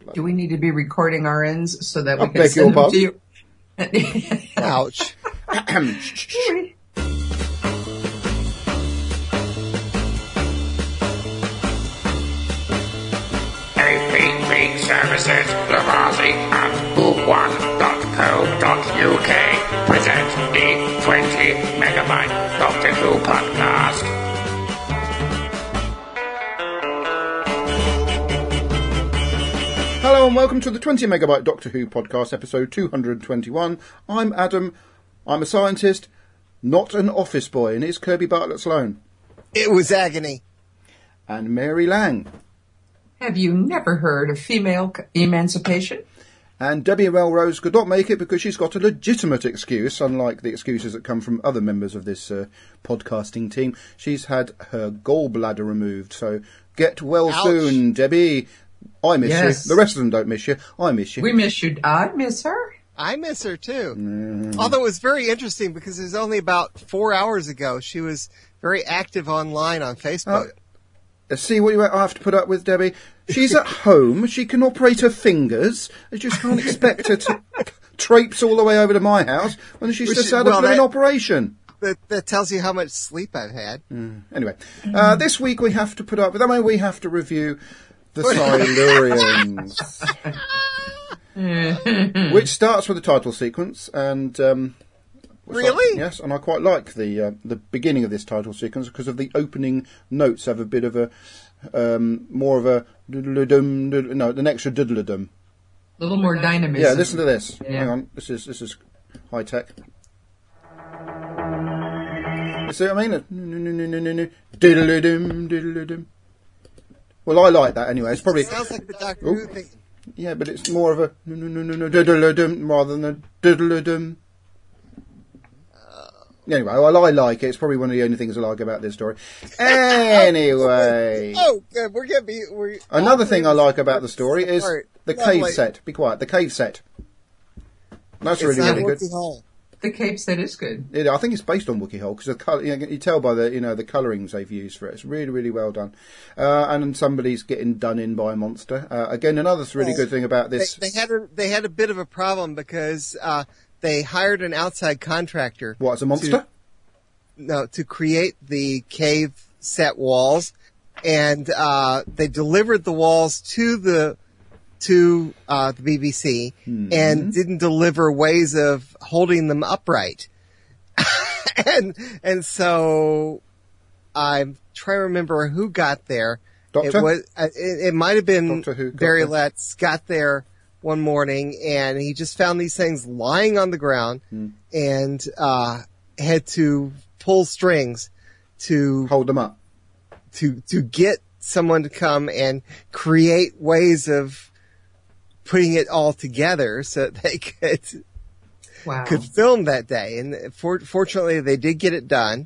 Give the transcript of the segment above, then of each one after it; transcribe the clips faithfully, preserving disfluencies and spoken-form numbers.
Do we need to be recording our ends so that we I can beg send your them to you? Ouch. A P P Services, Lavazzi and book one dot co dot U K present the twenty megabyte Doctor Who podcast. Hello and welcome to the twenty megabyte Doctor Who podcast, episode two hundred twenty-one. I'm Adam. I'm a scientist, not an office boy, and it's Kirby Bartlett Sloan. It was agony. And Mary Lang. Have you never heard of female emancipation? And Debbie Melrose could not make it because she's got a legitimate excuse, unlike the excuses that come from other members of this uh, podcasting team. She's had her gallbladder removed, so get well Ouch. soon, Debbie. I miss Yes. you. The rest of them don't miss you. I miss you. We miss you. I miss her. I miss her too. Mm. Although it was very interesting because it was only about four hours ago. She was very active online on Facebook. Uh, See what you have to put up with, Debbie? She's at home. She can operate her fingers. I just can't expect her to traipse all the way over to my house when she's Which just is- had well, a blooming that- operation. That, that tells you how much sleep I've had. Anyway, uh, this week we have to put up with, I mean, we have to review the Silurians, which starts with the title sequence, and um, Really? yes, and I quite like the uh, the beginning of this title sequence because of the opening notes have a bit of a um, more of a doodle-dum, doodle- no, an extra doodle-dum. A little more dynamism. Yeah, listen to this. Yeah. Hang on, this is this is high tech. You see what I mean? Doodle-dum, doodle-dum. Well, I like that anyway. It's probably It sounds like the Doctor Oh. Who thing. yeah, but it's more of a no no no no no doodle-dum rather than a doodle-dum. Anyway, well, I like it. It's probably one of the only things I like about this story. Anyway, Oh, good. We're gonna be. We're another thing I like about the story is Alright, the lovely. cave set. Be quiet. The cave set. That's It's really not really good. Wookiee Hole. The Cape set is good. Yeah, I think it's based on Wookiee Hole because the colour, you, know, you tell by the you know the colourings they've used for it. It's really really well done. Uh, and somebody's getting done in by a monster. Uh, again, another really Well, good thing about They, this. they had a they had a bit of a problem because uh, they hired an outside contractor. What, it's a monster? No, to create the cave set walls, and uh, they delivered the walls to the to uh, the B B C and didn't deliver ways of holding them upright. and and so I'm trying to remember who got there. Doctor? It was uh, it, it might have been Doctor Who got Barry there. Letts got there one morning and he just found these things lying on the ground and uh, had to pull strings to Hold them up. to to get someone to come and create ways of putting it all together so that they could Wow. could film that day. And for, fortunately, they did get it done,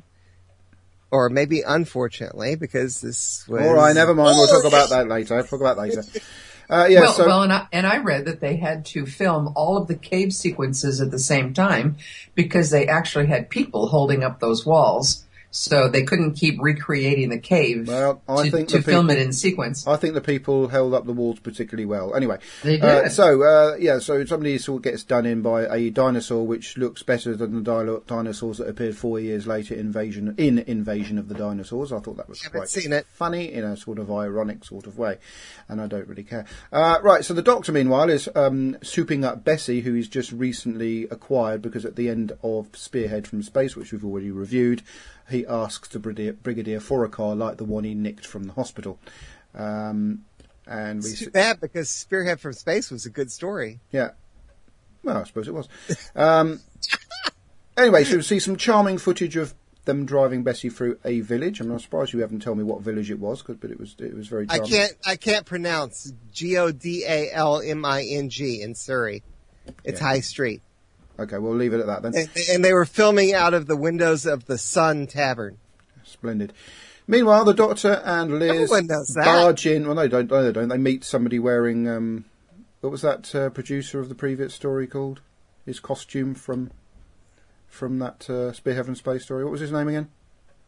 or maybe unfortunately, because this was All right, never mind. We'll talk about that later. We'll talk about that later. Uh, yeah, well, so well, and I, and I read that they had to film all of the cave sequences at the same time because they actually had people holding up those walls, so they couldn't keep recreating the cave Well, I to, think to the film peop- it in sequence. I think the people held up the walls particularly well. Anyway, They did. Uh, so uh, yeah, so somebody sort of gets done in by a dinosaur which looks better than the dino- dinosaurs that appeared four years later. Invasion in Invasion of the Dinosaurs. I thought that was Haven't quite seen it. funny in a sort of ironic sort of way, and I don't really care. Uh, right, so the Doctor meanwhile is um, souping up Bessie, who he's just recently acquired because at the end of Spearhead from Space, which we've already reviewed, he asks the Brigadier, Brigadier for a car like the one he nicked from the hospital. Um, and we It's s- too bad because Spearhead from Space was a good story. yeah. Well, I suppose it was. Um, anyway, so we see some charming footage of them driving Bessie through a village. I'm surprised you haven't told me what village it was, 'cause- but it was it was very I charming. can't I can't pronounce G O D A L M I N G in Surrey. It's Yeah. High Street. Okay, we'll leave it at that then. And, and they were filming out of the windows of the Sun Tavern. Splendid. Meanwhile, the Doctor and Liz Everyone knows that. barge in. Well, no, they don't. No, they don't. They meet somebody wearing. Um, what was that uh, producer of the previous story called? His costume from from that uh, Spearhead from Space story. What was his name again?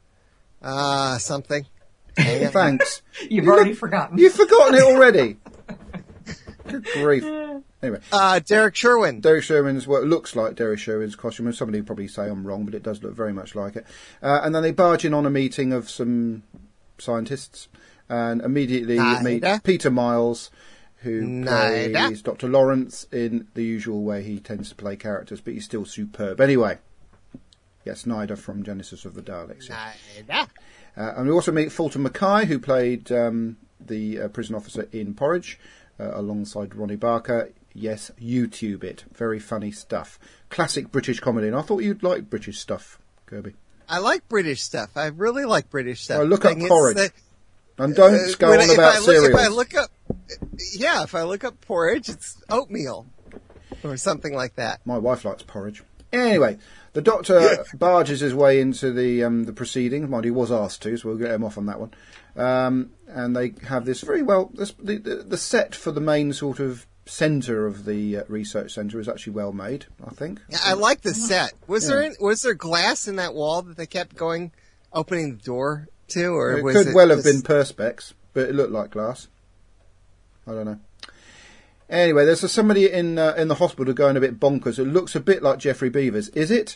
Uh, something. Thanks. You've You already look- forgotten. You've forgotten it already. Good grief. Anyway. Uh, Derek Sherwin. Derek Sherwin's, well, it looks like Derek Sherwin's costume, and somebody would probably say I'm wrong, but it does look very much like it. Uh, and then they barge in on a meeting of some scientists, and immediately Nida. meet Peter Miles, who Nida. plays Doctor Lawrence in the usual way he tends to play characters, but he's still superb. Anyway, yes, Nida from Genesis of the Daleks. Yeah. Nida. Uh, and we also meet Fulton Mackay, who played um, the uh, prison officer in Porridge, uh, alongside Ronnie Barker. Yes, YouTube it. Very funny stuff. Classic British comedy. And I thought you'd like British stuff, Kirby. I like British stuff. I really like British stuff. Well, look up Thing is Porridge. that- and don't Uh, go when on I- about if I look, cereals. If I look up, yeah, if I look up porridge, it's oatmeal or something like that. My wife likes porridge. Anyway, the Doctor barges his way into the um, the proceedings. Mind, he was asked to, so we'll get him off on that one. Um, and they have this very well. This, the, the the set for the main sort of centre of the uh, research centre is actually well made, I think. Yeah, I like the set. Was Yeah. there any, was there glass in that wall that they kept going, opening the door to, or It was could it well have just- been perspex, but it looked like glass. I don't know. Anyway, there's a, somebody in uh, in the hospital going a bit bonkers. It looks a bit like Jeffrey Beavers. Is it?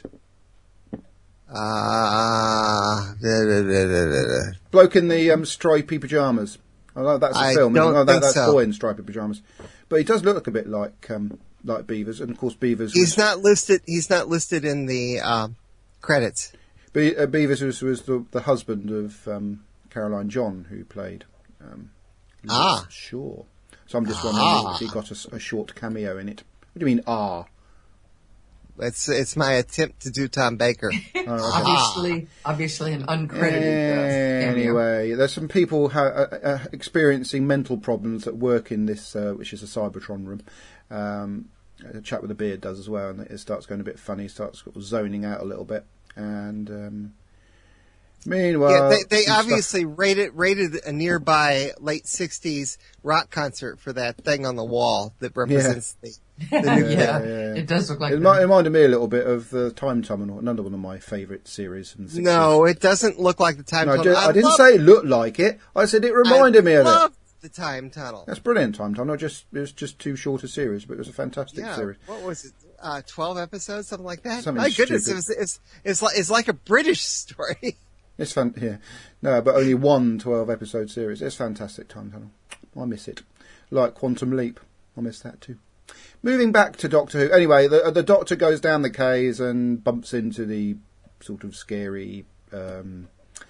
Ah, da, da, da, da, da, da. Bloke in the um, stripy pyjamas. I know that's a I film. don't isn't it? Oh, that, think that's so. boy in stripy pyjamas. But he does look a bit like um, like Beavers, and of course Beavers. He's was, not listed. He's not listed in the um, credits. Be, uh, Beavers was, was the, the husband of um, Caroline John, who played um, Ah. Liz Shaw. So I'm just Ah. wondering if he got a, s- a short cameo in it. What do you mean, ah? It's it's my attempt to do Tom Baker. Obviously, obviously an uncredited uh, cameo. Anyway, there's some people ha- uh, uh, experiencing mental problems that work in this, uh, which is a Cybertron room. Um, a chap with a beard does as well, and it starts going a bit funny, starts sort of zoning out a little bit. And um, meanwhile, yeah, they, they some stuff- obviously rated rated a nearby late sixties rock concert for that thing on the wall that represents the, the new yeah, thing. yeah. it does look like It, that. mi- it reminded me a little bit of the Time Tunnel, another one of my favourite series from the sixties. No, it doesn't look like the time No, I, tunnel. did, I didn't love- say it looked like it. I said it reminded I me of it. loved the time tunnel. That's brilliant, Time Tunnel. Just it was just too short a series, but it was a fantastic Yeah, series. what was it? Uh, Twelve episodes, something like that. Something My goodness, stupid. it was, it's it's like it's like a British story. It's fun, yeah. No, but only one twelve episode series. It's fantastic, Time Tunnel. I miss it. Like Quantum Leap. I miss that too. Moving back to Doctor Who. Anyway, the, the Doctor goes down the caves and bumps into the sort of scary um,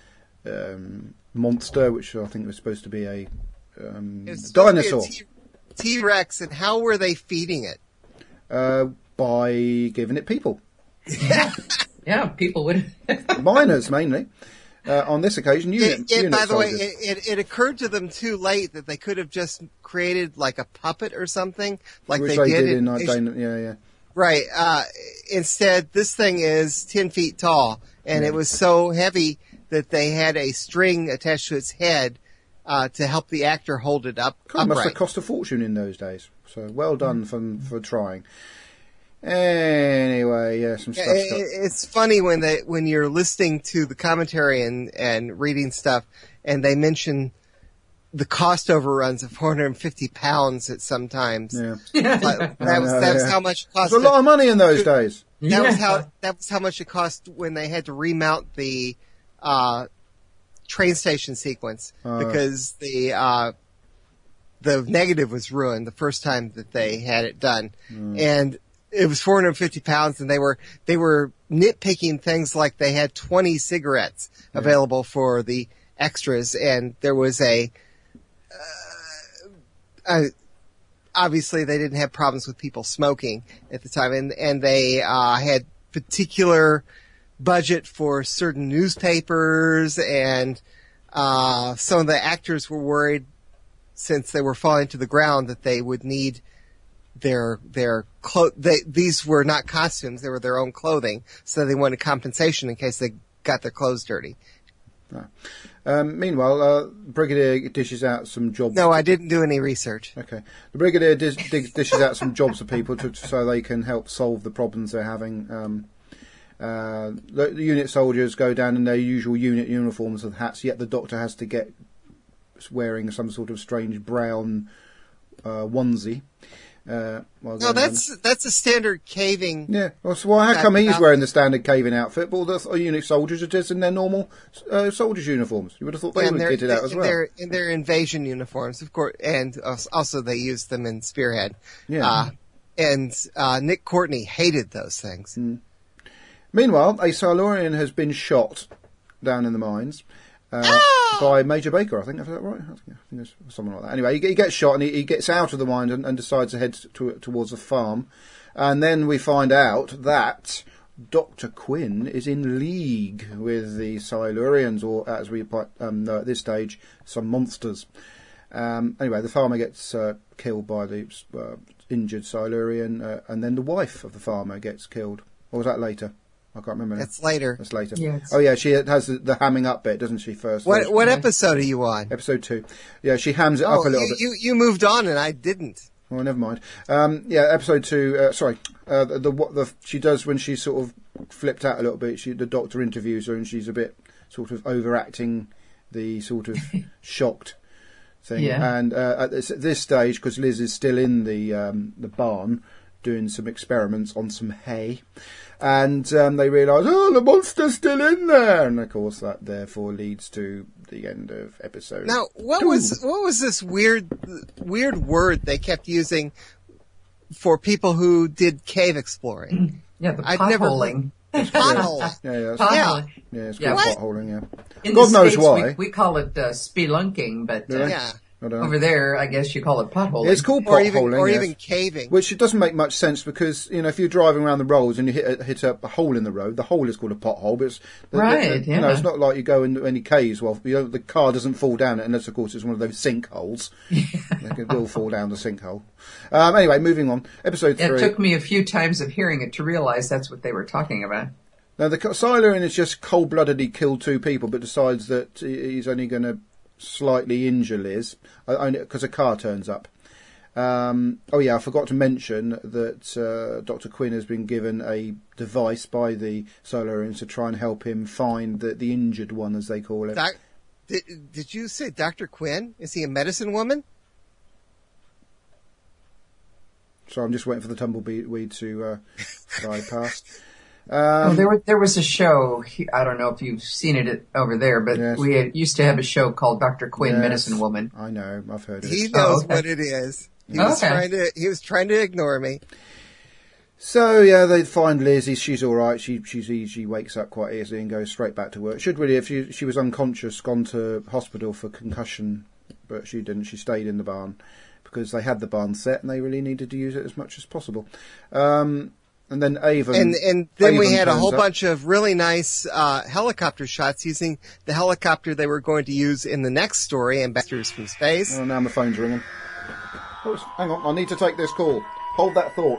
um, monster, which I think was supposed to be a um, It's supposed to be a dinosaur. T- T-Rex, and how were they feeding it? Uh, by giving it people. Yeah, people would. Miners, mainly. Uh, on this occasion, unit, It, it, unit by the way, soldiers. it, it, it occurred to them too late that they could have just created like a puppet or something, like which they, they did did in in- Dana- yeah, yeah. Right. Uh, instead, this thing is ten feet tall, and Yeah. it was so heavy that they had a string attached to its head uh, to help the actor hold it up God, it must have upright. cost a fortune in those days. So well done for for trying. Anyway, yeah, some stuff. Yeah, it- it's funny when they when you're listening to the commentary and, and reading stuff, and they mention the cost overruns of four hundred fifty pounds at sometimes. yeah, Like, that was I know, that was yeah. how much it cost. There's a lot of money in those days. That was Yeah. how that was how much it cost when they had to remount the uh, train station sequence Uh. because the uh, the negative was ruined the first time that they had it done, Mm. and it was four hundred fifty pounds, and they were they were nitpicking things like they had twenty cigarettes available for the extras, and there was a. Uh, uh, obviously they didn't have problems with people smoking at the time, and and they uh, had particular budget for certain newspapers, and uh, some of the actors were worried since they were falling to the ground that they would need their their clo- they, these were not costumes, they were their own clothing, so they wanted compensation in case they got their clothes dirty. Um, meanwhile, uh, Brigadier dishes out some jobs. No, I didn't do any research. Okay, the Brigadier dis- dig- dishes out some jobs for people to, so they can help solve the problems they're having. Um, uh, the, the unit soldiers go down in their usual unit uniforms with hats, yet the Doctor has to get wearing some sort of strange brown uh, onesie. Uh, while No, going that's on. that's a standard caving. Yeah. Well, so why? How come he's Outfit. wearing the standard caving outfit, but all the uh, unit soldiers are just in their normal uh, soldiers' uniforms? You would have thought they and would they're, have kitted out as in well. their in their invasion uniforms, of course, and also they used them in Spearhead. Yeah. Uh, and uh, Nick Courtney hated those things. Mm. Meanwhile, a Silurian has been shot down in the mines. Uh, Ah! by Major Baker, I think. Is that right? I think, I think it's something like that. Anyway, he, he gets shot and he, he gets out of the mine and, and decides to head to, towards a farm. And then we find out that Doctor Quinn is in league with the Silurians, or as we um, know at this stage, some monsters. Um, anyway, the farmer gets uh, killed by the uh, injured Silurian, uh, and then the wife of the farmer gets killed. Or was that later? I can't remember now. That's later. That's later. Yeah, it's- Oh yeah, she has the, the hamming up bit, doesn't she? First. What First- what Yeah. episode are you on? Episode two. Yeah, she hams it up Oh, a little you, bit. you you moved on and I didn't. Oh, never mind. Um, yeah, episode two. Uh, sorry, uh, the, the what the she does when she's sort of flipped out a little bit. She the doctor interviews her and she's a bit sort of overacting the sort of shocked thing. Yeah. And uh, at this, at this stage, because Liz is still in the um, the barn doing some experiments on some hay. And um, they realise, oh, the monster's still in there, and of course that therefore leads to the end of episode. Now, what two. was what was this weird weird word they kept using for people who did cave exploring? Yeah, the I'd never- potholing. Pothole. Yeah, yeah, that's, Potholing. yeah, it's Yeah. called What? potholing. Yeah, In God the knows States, why. We, we call it uh, spelunking, but uh, Really? Yeah. I don't know. over there, I guess you call it potholing. It's called Or even potholing, or yes. even caving. Which it doesn't make much sense because, you know, if you're driving around the roads and you hit a, hit a, a hole in the road, the hole is called a pothole, but it's, the, Right, the, the, you know, yeah. it's not like you go into any caves, well, you know, the car doesn't fall down it unless, of course, it's one of those sinkholes. It will fall down the sinkhole. Um, anyway, moving on. Episode It three. took me a few times of hearing it to realize that's what they were talking about. Now, the Silurian has just cold-bloodedly killed two people, but decides that he- he's only going to slightly injure Liz, because a car turns up. Um, oh yeah, I forgot to mention that uh, Doctor Quinn has been given a device by the Silurians to try and help him find the, the injured one, as they call it. Doc, did, did you say Doctor Quinn? Is he a medicine woman? So I'm just waiting for the tumbleweed to uh, die past. Well, Um, there, was, there was a show, he- I don't know if you've seen it over there, but Yes. we had, used to have a show called Doctor Quinn, yes, Medicine Woman. I know, I've heard of He it. knows Oh, okay. what it is. He was Okay. trying to he was trying to ignore me. So yeah, they find Liz. She's all right. She she's easy, she wakes up quite easily and goes straight back to work. Should really, if she she was unconscious, gone to hospital for concussion, but she didn't. She stayed in the barn because they had the barn set and they really needed to use it as much as possible. Um, and then Avon And and then we Avon had a turns whole up. bunch of really nice uh, helicopter shots using the helicopter they were going to use in the next story, Ambassadors from Space. Oh, now my phone's ringing. Oh, hang on, I need to take this call. Hold that thought.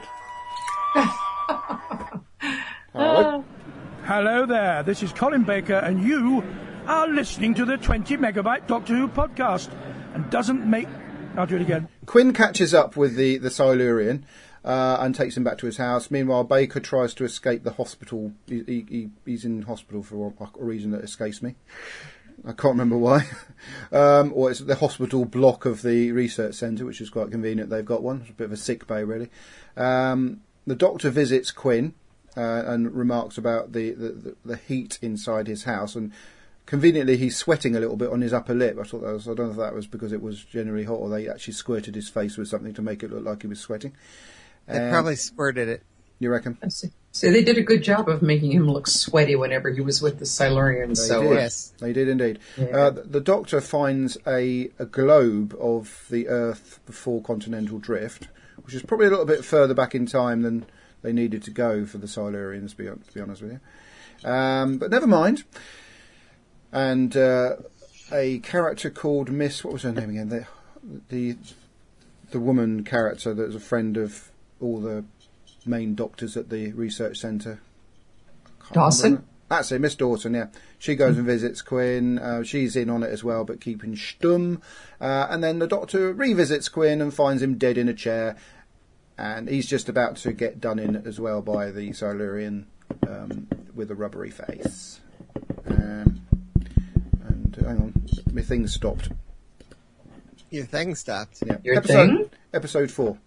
Hello. Hello there, this is Colin Baker, and you are listening to the twenty megabyte Doctor Who podcast. And doesn't make. I'll do it again. Quinn catches up with the, the Silurian uh, and takes him back to his house. Meanwhile, Baker tries to escape the hospital. He, he, he, he's in hospital for a, a reason that escapes me. I can't remember why. um, or it's the hospital block of the research centre, which is quite convenient. They've got one. It's a bit of a sick bay, really. Um, the doctor visits Quinn uh, and remarks about the, the, the, the heat inside his house. And conveniently, he's sweating a little bit on his upper lip. I thought that was, I don't know if that was because it was generally hot or they actually squirted his face with something to make it look like he was sweating. They Um, probably squirted it. You reckon? So they did a good job of making him look sweaty whenever he was with the Silurians. They So did. uh, Yes. They did indeed. Yeah. Uh, the, the Doctor finds a, a globe of the Earth before continental drift, which is probably a little bit further back in time than they needed to go for the Silurians, to be, to be honest with you. Um, but never mind. And uh, a character called Miss... What was her name again? The, the, the woman character that was a friend of all the main doctors at the research centre. Can't Dawson? remember. That's it, Miss Dawson, yeah. She goes and visits Quinn. Uh, she's in on it as well, but keeping stum. Uh, and then the Doctor revisits Quinn and finds him dead in a chair. And he's just about to get done in as well by the Silurian um, with a rubbery face. Um, and uh, hang on, my thing stopped. Your thing stopped. Yeah. Your episode, thing? Episode four.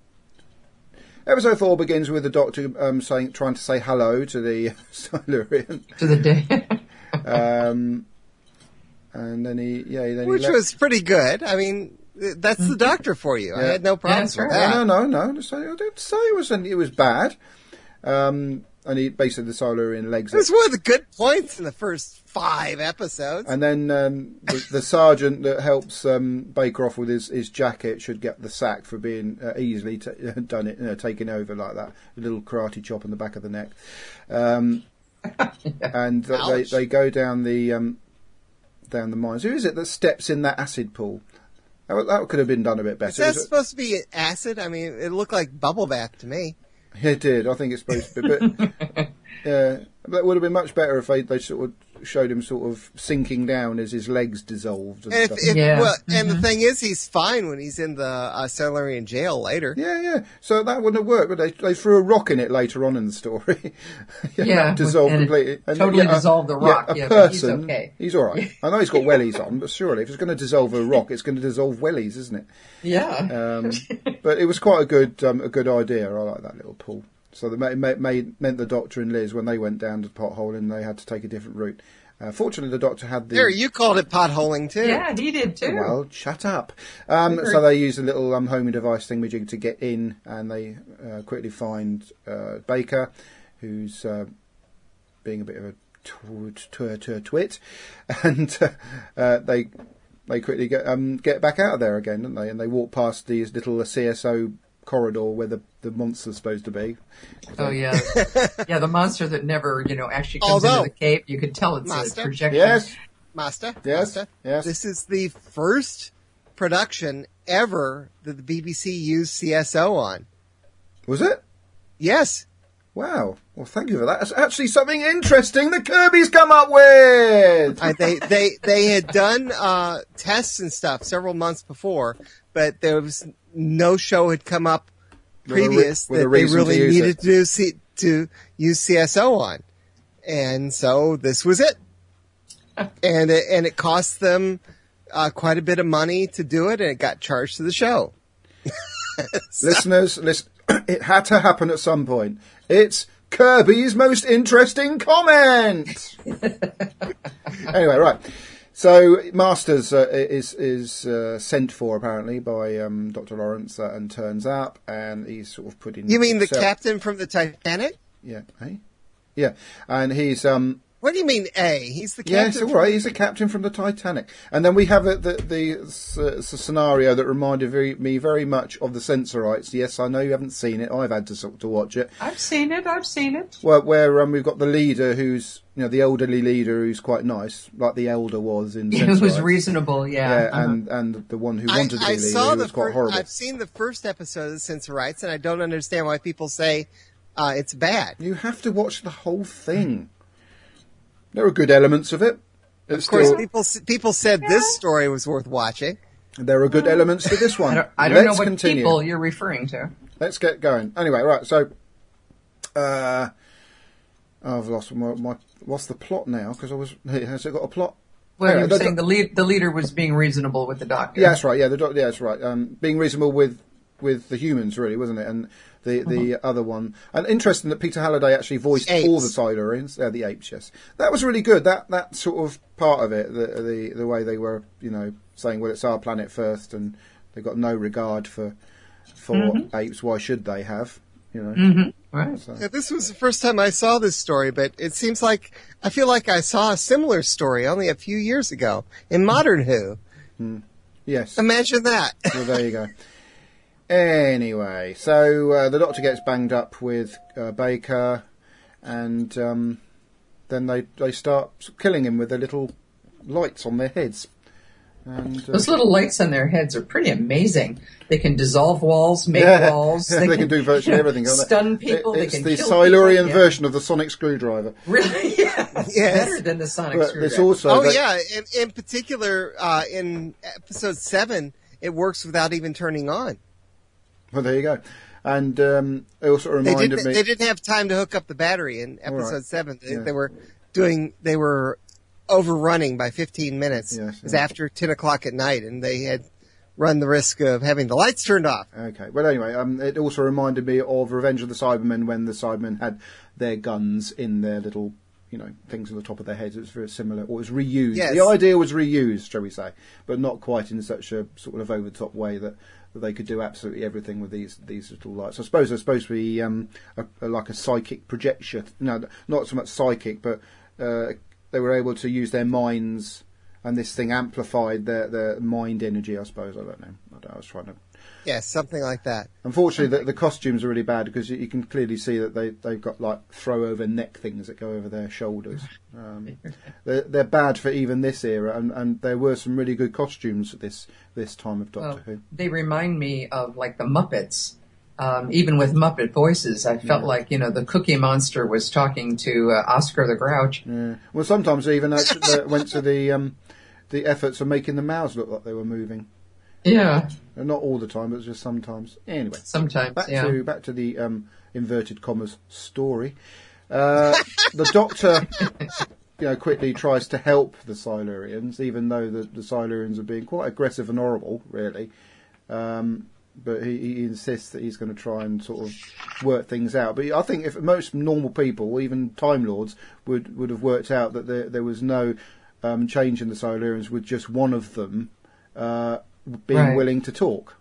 Episode four begins with the Doctor um, saying, trying to say hello to the Silurian. To the day. um, and then he, yeah, then Which he left. was pretty good. I mean, that's the Doctor for you. I Yeah. had no problems Yeah, with that's that. No, no, no, no. So I didn't say it was it was bad. Um, and he basically the Silurian legs. It was one of the good points in the first five episodes. And then um, the, the sergeant that helps um, Baker off with his, his jacket should get the sack for being uh, easily t- done it, you know, taken over like that. A little karate chop on the back of the neck. Um, and th- they Ouch. they go down the um, down the mines. Who is it that steps in that acid pool? That, that could have been done a bit better. Is that Is it- supposed to be acid? I mean, it looked like bubble bath to me. It did. I think it's supposed to be, but yeah, that would have been much better if they, they sort of showed him sort of sinking down as his legs dissolved and And, if, stuff. if, Yeah. well, and Mm-hmm. the thing is, he's fine when he's in the uh, Silurian jail later. Yeah, yeah. So that wouldn't have worked, but they they threw a rock in it later on in the story. yeah, Yeah, that dissolved and it completely. totally a- dissolved the rock, Yeah, a yeah, but he's person. okay. He's all right. I know he's got wellies on, but surely if it's going to dissolve a rock, it's going to dissolve wellies, isn't it? Yeah. Um, but it was quite a good um, a good idea. I like that little pool. So that made, made, made, meant the Doctor and Liz, when they went down to the pothole, and they had to take a different route. Uh, fortunately, the Doctor had the... There, you called it potholing too. Yeah, he did too. Well, shut up. Um, so they use a little um, homing device thingamajig to get in, and they uh, quickly find uh, Baker, who's uh, being a bit of a tw- tw- tw- twit, and uh, uh, they they quickly get um, get back out of there again, don't they? And they walk past these little C S O corridor where the, the monster's supposed to be. Oh yeah, yeah. The monster that never, you know, actually comes Although- into the cave. You can tell it's Master? a projection. Yes, Master, yes, Master, yes. this is the first production ever that the B B C used C S O on. Was it? Yes. Wow. Well, thank you for that. That's actually something interesting that Kirby's come up with. I, they they they had done uh, tests and stuff several months before, but there was no show had come up With a re- previous with a that they reason to really use needed it. to do C, to use C S O on, and so this was it. And it, and it cost them uh, quite a bit of money to do it, and it got charged to the show. Listeners, listen, it had to happen at some point. It's Kirby's most interesting comment. Anyway, right. So Masters uh, is is uh, sent for apparently by um, Doctor Lawrence uh, and turns up, and he's sort of put in. You mean the himself- captain from the Titanic? Yeah, eh? Yeah, and he's um. What do you mean, A? He's the Yes, captain. all right. He's the captain from the Titanic, and then we have a, the the s- s- scenario that reminded very, me very much of the Censorites. Yes, I know you haven't seen it. I've had to sort to watch it. I've seen it. I've seen it. Well, where um, we've got the leader who's, you know, the elderly leader who's quite nice, like the elder was in. It was Censorites. reasonable. Yeah. Yeah, Uh-huh. and and the one who I, wanted to be I leader saw who the was quite first, horrible. I've seen the first episode of Censorites, and I don't understand why people say uh, it's bad. You have to watch the whole thing. There are good elements of it. It's Of course, still, people people said this story was worth watching. there are good elements to this I one. don't, I don't know Let's what continue. people you're referring to. Let's get going. Anyway, right. So, uh, I've lost my, my what's the plot now? Because I was has it got a plot? Well, Anyway, you were the- saying the lead, the leader was being reasonable with the doctor. Yeah, that's right. Yeah, the doc- yeah, that's right. Um, being reasonable with with the humans, really, wasn't it? And the the other one, and interesting that Peter Halliday actually voiced Apes. all the Silurians, uh, the apes. Yes, that was really good. That that sort of part of it, the the the way they were, you know, saying, well, it's our planet first, and they've got no regard for for apes. Why should they have? You know. Mm-hmm. Right. So, Yeah, this was the first time I saw this story, but it seems like I feel like I saw a similar story only a few years ago in Modern Who. yes. Imagine that. Well, there you go. Anyway, so uh, the Doctor gets banged up with uh, Baker, and um, then they they start killing him with their little lights on their heads. And uh, Those little lights on their heads are pretty amazing. They can dissolve walls, make yeah, walls. they, can do virtually everything. Can't they? Stun people. It- they it's can the kill Silurian people. Yeah. version of the sonic screwdriver. Really? Yeah. Yes. Better than the sonic But screwdriver. it's also Oh they- yeah, in, in particular, uh, in episode seven, it works without even turning on. Well, there you go. And um, it also They reminded didn't. me. They didn't have time to hook up the battery in episode right. seven. They, Yeah. they were doing. They were overrunning by fifteen minutes. Yes, It was yeah. after ten o'clock at night, and they had run the risk of having the lights turned off. Okay. Well, anyway, um, it also reminded me of Revenge of the Cybermen when the Cybermen had their guns in their little, you know, things on the top of their heads. It was very similar. Or it was reused. Yes. The idea was reused, shall we say, but not quite in such a sort of over-the-top way that, that they could do absolutely everything with these these little lights. I suppose they're supposed to be um, a, a, like a psychic projection. No, not so much psychic, but uh, they were able to use their minds, and this thing amplified their, their mind energy, I suppose. I don't know. I, don't know. I was trying to... Yes, something like that. Unfortunately, the, the costumes are really bad because you, you can clearly see that they, they've got like throw-over neck things that go over their shoulders. Um, they're, they're bad for even this era, and, and there were some really good costumes at this, this time of Doctor well, Who. They remind me of like the Muppets. Um, even with Muppet voices, I felt Yeah. like, you know, the Cookie Monster was talking to uh, Oscar the Grouch. Yeah. Well, sometimes they even actually went to the um, the efforts of making the mouths look like they were moving. Yeah, And not all the time, but just sometimes. Anyway, sometimes, back yeah. to back to the um, inverted commas story. Uh, the Doctor, you know, quickly tries to help the Silurians, even though the, the Silurians are being quite aggressive and horrible, really. Um, but he, he insists that he's going to try and sort of work things out. But I think if most normal people, even Time Lords, would would have worked out that there there was no um, change in the Silurians with just one of them uh, being Right. willing to talk.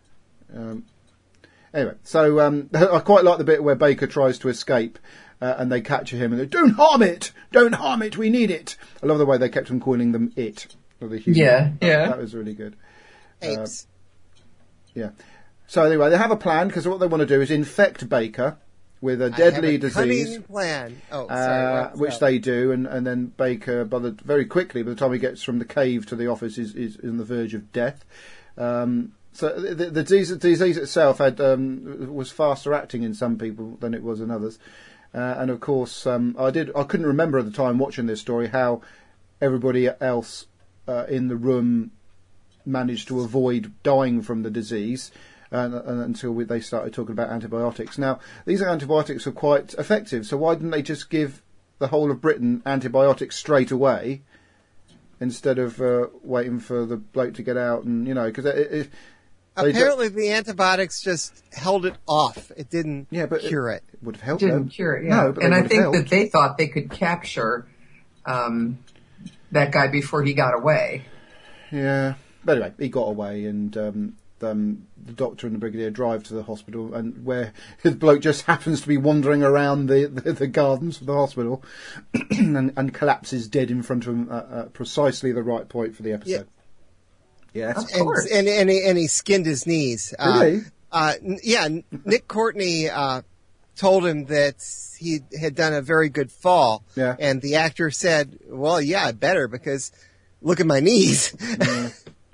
Um, anyway, so um, I quite like the bit where Baker tries to escape uh, and they capture him and they don't harm it, don't harm it, we need it. I love the way they kept on calling them it. Or the human. Yeah, yeah. That was really good. Apes. Yeah. So anyway, they have a plan because what they want to do is infect Baker with a I deadly have a disease. cunning plan. Oh, sorry. Uh, what's which that? they do, and, and then Baker, by the, very quickly, by the time he gets from the cave to the office, is, is on the verge of death. Um, so the, the, the disease, disease itself had um, was faster acting in some people than it was in others, uh, and of course, um, I did I couldn't remember at the time watching this story how everybody else uh, in the room managed to avoid dying from the disease. And, and until we, they started talking about antibiotics. Now, these antibiotics are quite effective, so why didn't they just give the whole of Britain antibiotics straight away instead of uh, waiting for the bloke to get out? And you know, because it, it, they Apparently, the antibiotics just held it off. It didn't yeah, but cure it. It would have helped. Didn't them. cure it, yeah. No, but and they I would have think helped. that they thought they could capture um, that guy before he got away. Yeah, but anyway, he got away, and um, um, the Doctor and the Brigadier drive to the hospital, and where the bloke just happens to be wandering around the, the, the gardens of the hospital, and, and collapses dead in front of him at, at precisely the right point for the episode. Yeah, Of And, course. and, and, he, and he skinned his knees. Uh, Really? uh, n- yeah, N- Nick Courtney uh, told him that he had done a very good fall. Yeah. And the actor said, well, yeah, I better, because look at my knees. Yeah.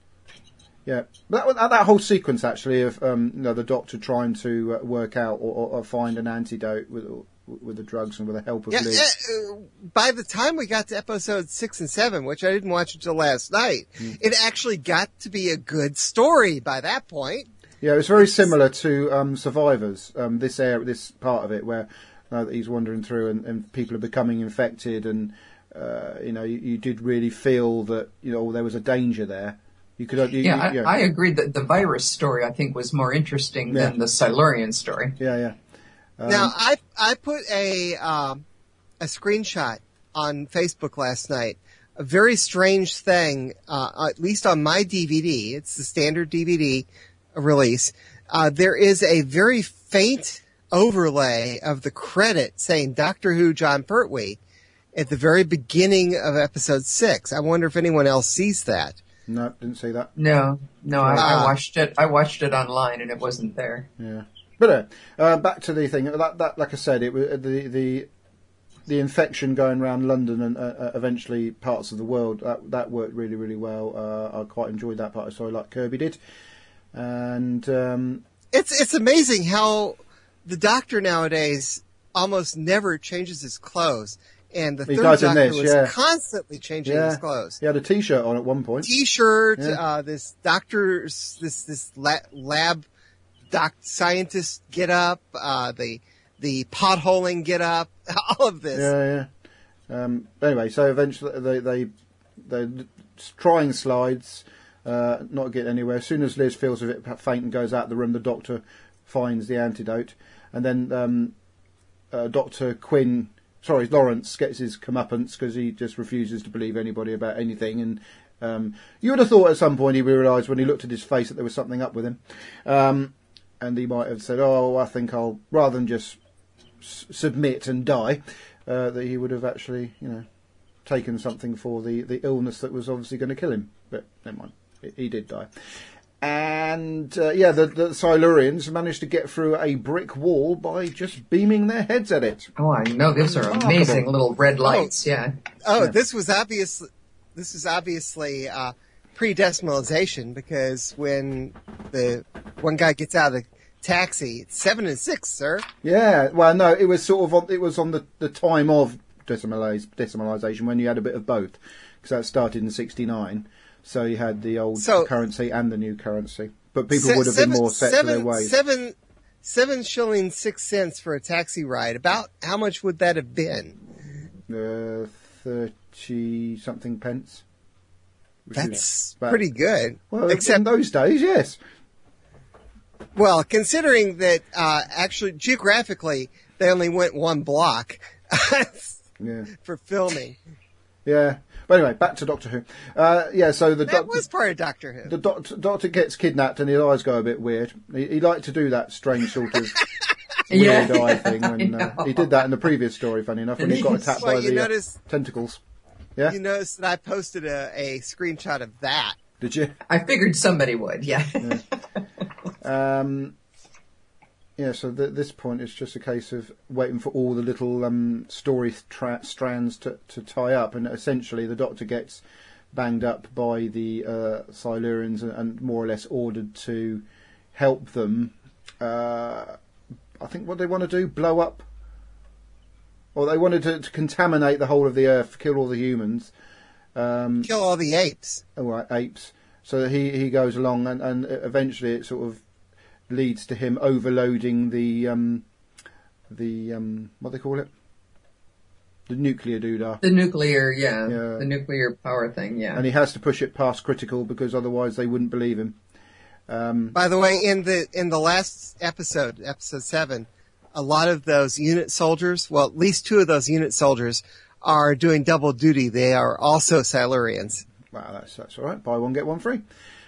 Yeah, but that, that whole sequence actually of um, you know, the Doctor trying to uh, work out or, or, or find an antidote with with the drugs and with the help of Yeah, Liz. uh, by the time we got to episode six and seven, which I didn't watch until last night, Mm. it actually got to be a good story by that point. Yeah, it's very similar to um, Survivors. Um, this area, this part of it, where uh, he's wandering through and, and people are becoming infected, and uh, you know, you, you did really feel that you know there was a danger there. You could, you, Yeah, you, I, I agree that the virus story, I think, was more interesting Yeah. than the Silurian story. yeah, yeah. Um, Now, I I put a um, a screenshot on Facebook last night. A very strange thing, uh, at least on my D V D. It's the standard D V D release. Uh, there is a very faint overlay of the credit saying Doctor Who John Pertwee at the very beginning of episode six. I wonder if anyone else sees that. No, didn't see that. No, no, I, I Ah. watched it. I watched it online, and it wasn't there. Yeah, but uh, uh, back to the thing. That, that, like I said, it was the the the infection going around London and uh, uh, eventually parts of the world. That that worked really, really well. Uh, I quite enjoyed that part. So like Kirby did, and um, It's it's amazing how the Doctor nowadays almost never changes his clothes, and the He third does in Doctor this, was yeah. constantly changing yeah, his clothes. he had a T-shirt on at one point. T-shirt, Yeah. uh, this doctor's this this la- lab doc scientist get up, uh, the the potholing get up, all of this. Yeah, yeah. Um, anyway, so eventually they they they're trying slides. Uh, not getting anywhere. As soon as Liz feels a bit faint and goes out the room, the doctor finds the antidote. And then um, uh, Doctor Quinn, sorry, Lawrence, gets his comeuppance because he just refuses to believe anybody about anything. And um, you would have thought at some point he realised when he looked at his face that there was something up with him. Um, and he might have said, oh, I think I'll, rather than just s- submit and die, uh, that he would have actually, you know, taken something for the, the illness that was obviously going to kill him. But never mind. He did die. And, uh, yeah, the, the Silurians managed to get through a brick wall by just beaming their heads at it. Oh, I know. Those are amazing little red lights, yeah. Oh, Yeah. this was obvious. This is obviously uh, pre-decimalization, because when the one guy gets out of the taxi, it's seven and six, sir. Yeah, well, no, it was sort of on, it was on the, the time of decimaliz- decimalization when you had a bit of both, because that started in sixty-nine. So you had the old So- currency and the new currency. But people Se- would have seven, been more set seven, to their ways. Seven, seven shillings, six cents for a taxi ride. About how much would that have been? Uh, thirty-something pence. Which is That's about- pretty good. Well, Except, in those days, yes. well, considering that uh, actually geographically they only went one block Yeah. for filming. Yeah. But anyway, back to Doctor Who. Uh, yeah, so the That doc- was part of Doctor Who. the doctor, doctor gets kidnapped and his eyes go a bit weird. He, he liked to do that strange sort of Yeah. weird eye thing. When, I uh, know. he did that in the previous story, funny enough, when he got attacked Well, by you the uh, notice- tentacles. Yeah? You noticed that I posted a, a screenshot of that. Did you? I figured somebody would, yeah. Um, yeah, so th- this point it's just a case of waiting for all the little um, story tra- strands to, to tie up, and essentially the Doctor gets banged up by the uh, Silurians and, and more or less ordered to help them. Uh, I think what they want to do, blow up, or they wanted to, to contaminate the whole of the Earth, kill all the humans. Um, Kill all the apes. all right, apes. So he, he goes along, and, and eventually it sort of leads to him overloading the um, the um, what do they call it, the nuclear doodah, The nuclear, yeah, Yeah. the nuclear power thing, yeah. and he has to push it past critical because otherwise they wouldn't believe him. Um, By the way, in the in the last episode, episode seven, a lot of those unit soldiers, well, at least two of those unit soldiers, are doing double duty. They are also Silurians. Wow, that's that's all right. Buy one get one free.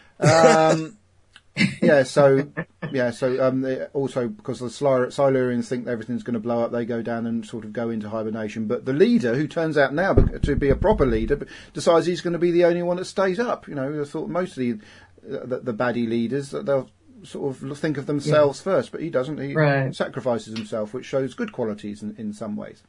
Um, yeah, so yeah, so um, they also because the Silur- Silurians think everything's going to blow up, they go down and sort of go into hibernation. But the leader, who turns out now to be a proper leader, decides he's going to be the only one that stays up. You know, I thought most of the the, the baddie leaders that they'll sort of think of themselves yeah. first, but he doesn't. He right. sacrifices himself, which shows good qualities in, in some ways.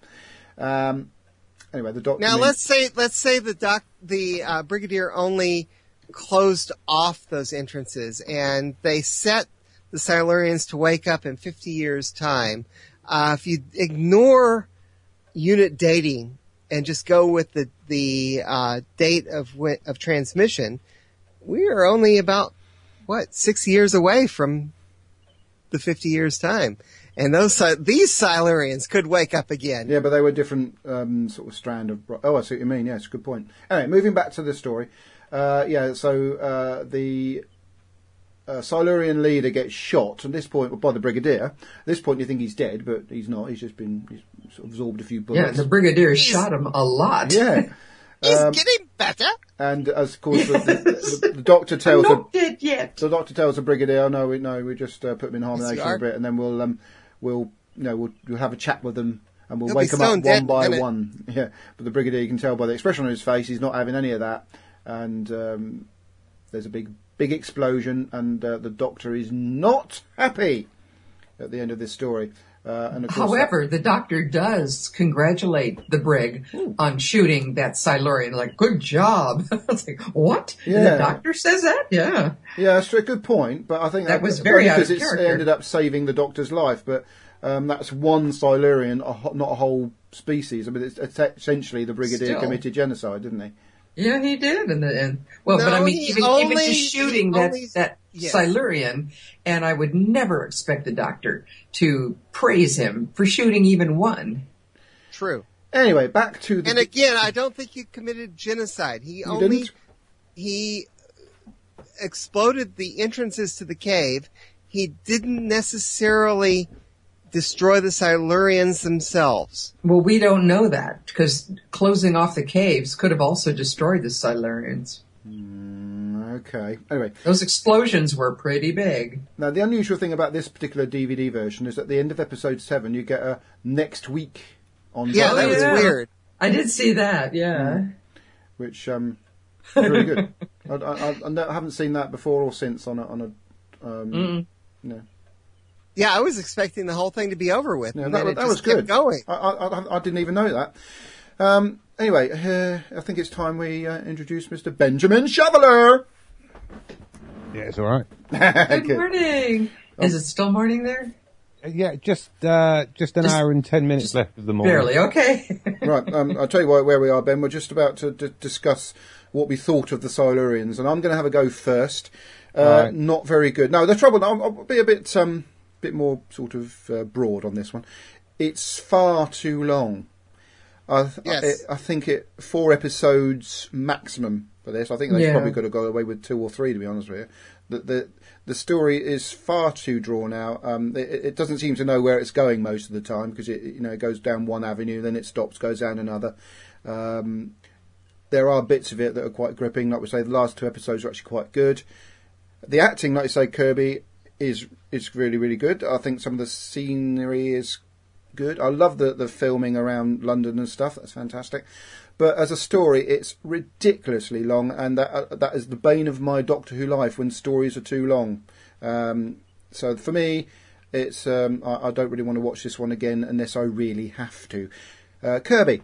Um, anyway, the Doctor. Now means- let's say let's say the doc the uh, Brigadier only closed off those entrances, and they set the Silurians to wake up in fifty years' time. Uh, if you ignore unit dating and just go with the the uh, date of wi- of transmission, we are only about what six years away from the fifty years' time, and those these Silurians could wake up again. Yeah, but they were different um, sort of strand of. Oh, I see what you mean. Yes, good point. Anyway, moving back to the story. Uh, yeah, so uh, the uh, Silurian leader gets shot at this point by the Brigadier. At this point, you think he's dead, but he's not. He's just been he's sort of absorbed a few bullets. Yeah, the Brigadier shot him a lot. Yeah. He's Um, getting better. And as of course the, the, the, the doctor tells I'm the, not dead yet. the doctor tells the Brigadier, "Oh, no, we no, we just uh, put him in Yes, hibernation you for are. a bit, and then we'll um, we'll you know we'll, we'll have a chat with them, and we'll He'll wake be them up stone dead one in a by minute." one." Yeah, but the Brigadier, you can tell by the expression on his face, he's not having any of that, and um, there's a big big explosion, and uh, the Doctor is not happy at the end of this story. Uh, and of course, However, the Doctor does congratulate the Brig Ooh. on shooting that Silurian. Like, good job. I was like, what? Yeah. The Doctor says that? Yeah. yeah, that's a good point, but I think That was very out because of it's character. ended up saving the Doctor's life, but. Um, that's one Silurian, a, ho- not a whole species. I mean, it's, it's essentially the Brigadier Still. committed genocide, didn't he? Yeah, he did. And the and well, No, but I mean, he even, only- even just shooting he that only- that yes. Silurian, and I would never expect the Doctor to praise him for shooting even one. True. Anyway, back to the. And again, I don't think he committed genocide. He You only didn't? he exploded the entrances to the cave, he didn't necessarily destroy the Silurians themselves. Well, we don't know that, because closing off the caves could have also destroyed the Silurians. Mm, okay. Anyway. Those explosions were pretty big. Now, the unusual thing about this particular D V D version is at the end of episode seven, you get a next week on Yeah, Drive, that was yeah. weird. I did see that, yeah. which um, is really good. I, I, I haven't seen that before or since on a... On a um, Mm. no. Yeah, I was expecting the whole thing to be over with. Yeah, and that, then that it just was kept good. going. I, I, I didn't even know that. Um, anyway, uh, I think it's time we uh, introduce Mister Benjamin Shoveler. Yeah, it's all right. Good Good. morning. Is it still morning there? Uh, Yeah, just uh, just an Just- hour and ten minutes just left of the morning. Barely, okay. Right, um, I'll tell you where, where we are, Ben. We're just about to d- discuss what we thought of the Silurians, and I'm going to have a go first. Uh, Right. Not very good. No, the trouble, I'll, I'll be a bit um, bit more sort of uh, broad on this one. It's far too long. I, th- Yes. I, I think it four episodes maximum for this. I think they Yeah. probably could have got away with two or three, to be honest with you. The the, the story is far too drawn out. Um, it, it doesn't seem to know where it's going most of the time because it you know it goes down one avenue, then it stops, goes down another. Um, there are bits of it that are quite gripping. Like we say, the last two episodes are actually quite good. The acting, like you say, Kirby, is is really, really good. I think some of the scenery is good. I love the, the filming around London and stuff. That's fantastic. But as a story, it's ridiculously long, and that uh, that is the bane of my Doctor Who life when stories are too long. Um, so for me, it's um, I, I don't really want to watch this one again unless I really have to. Uh, Kirby.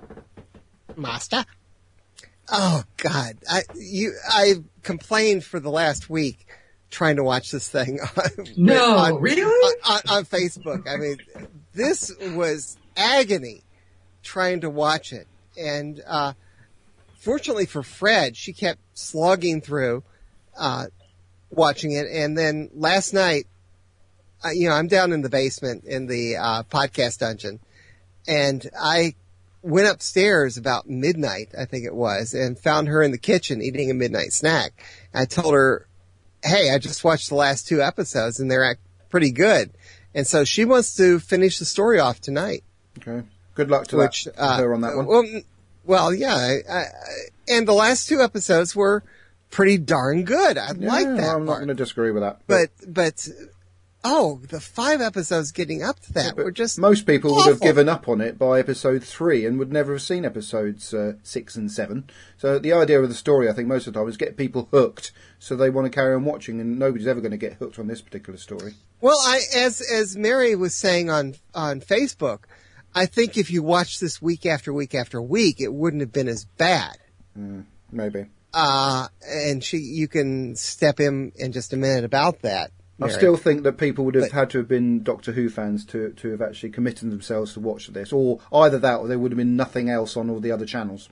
Master? Oh God, I you I complained for the last week trying to watch this thing. On, No, on, really? on, on, on Facebook. I mean, this was agony trying to watch it, and uh, fortunately for Fred, she kept slogging through uh, watching it, and then last night, uh, you know, I'm down in the basement in the uh, podcast dungeon, and I went upstairs about midnight, I think it was, and found her in the kitchen eating a midnight snack. I told her, hey, I just watched the last two episodes and they're pretty good. And so she wants to finish the story off tonight. Okay. Good luck to Which, that, uh, her on that one. Well, n- well yeah. I, I, and the last two episodes were pretty darn good. I Yeah, like that I'm not part. going to disagree with that. But, but, oh, the five episodes getting up to that But were just most people would have awful. given up on it by episode three and would never have seen episodes uh, six and seven. So the idea of the story, I think, most of the time is get people hooked, so they want to carry on watching. And nobody's ever going to get hooked on this particular story. Well, I, as as Mary was saying on on Facebook, I think if you watch this week after week after week, it wouldn't have been as bad. Maybe. Uh, and she, you can step in in just a minute about that. I Mary. still think that people would have But- had to have been Doctor Who fans to to have actually committed themselves to watch this, or either that, or there would have been nothing else on all the other channels.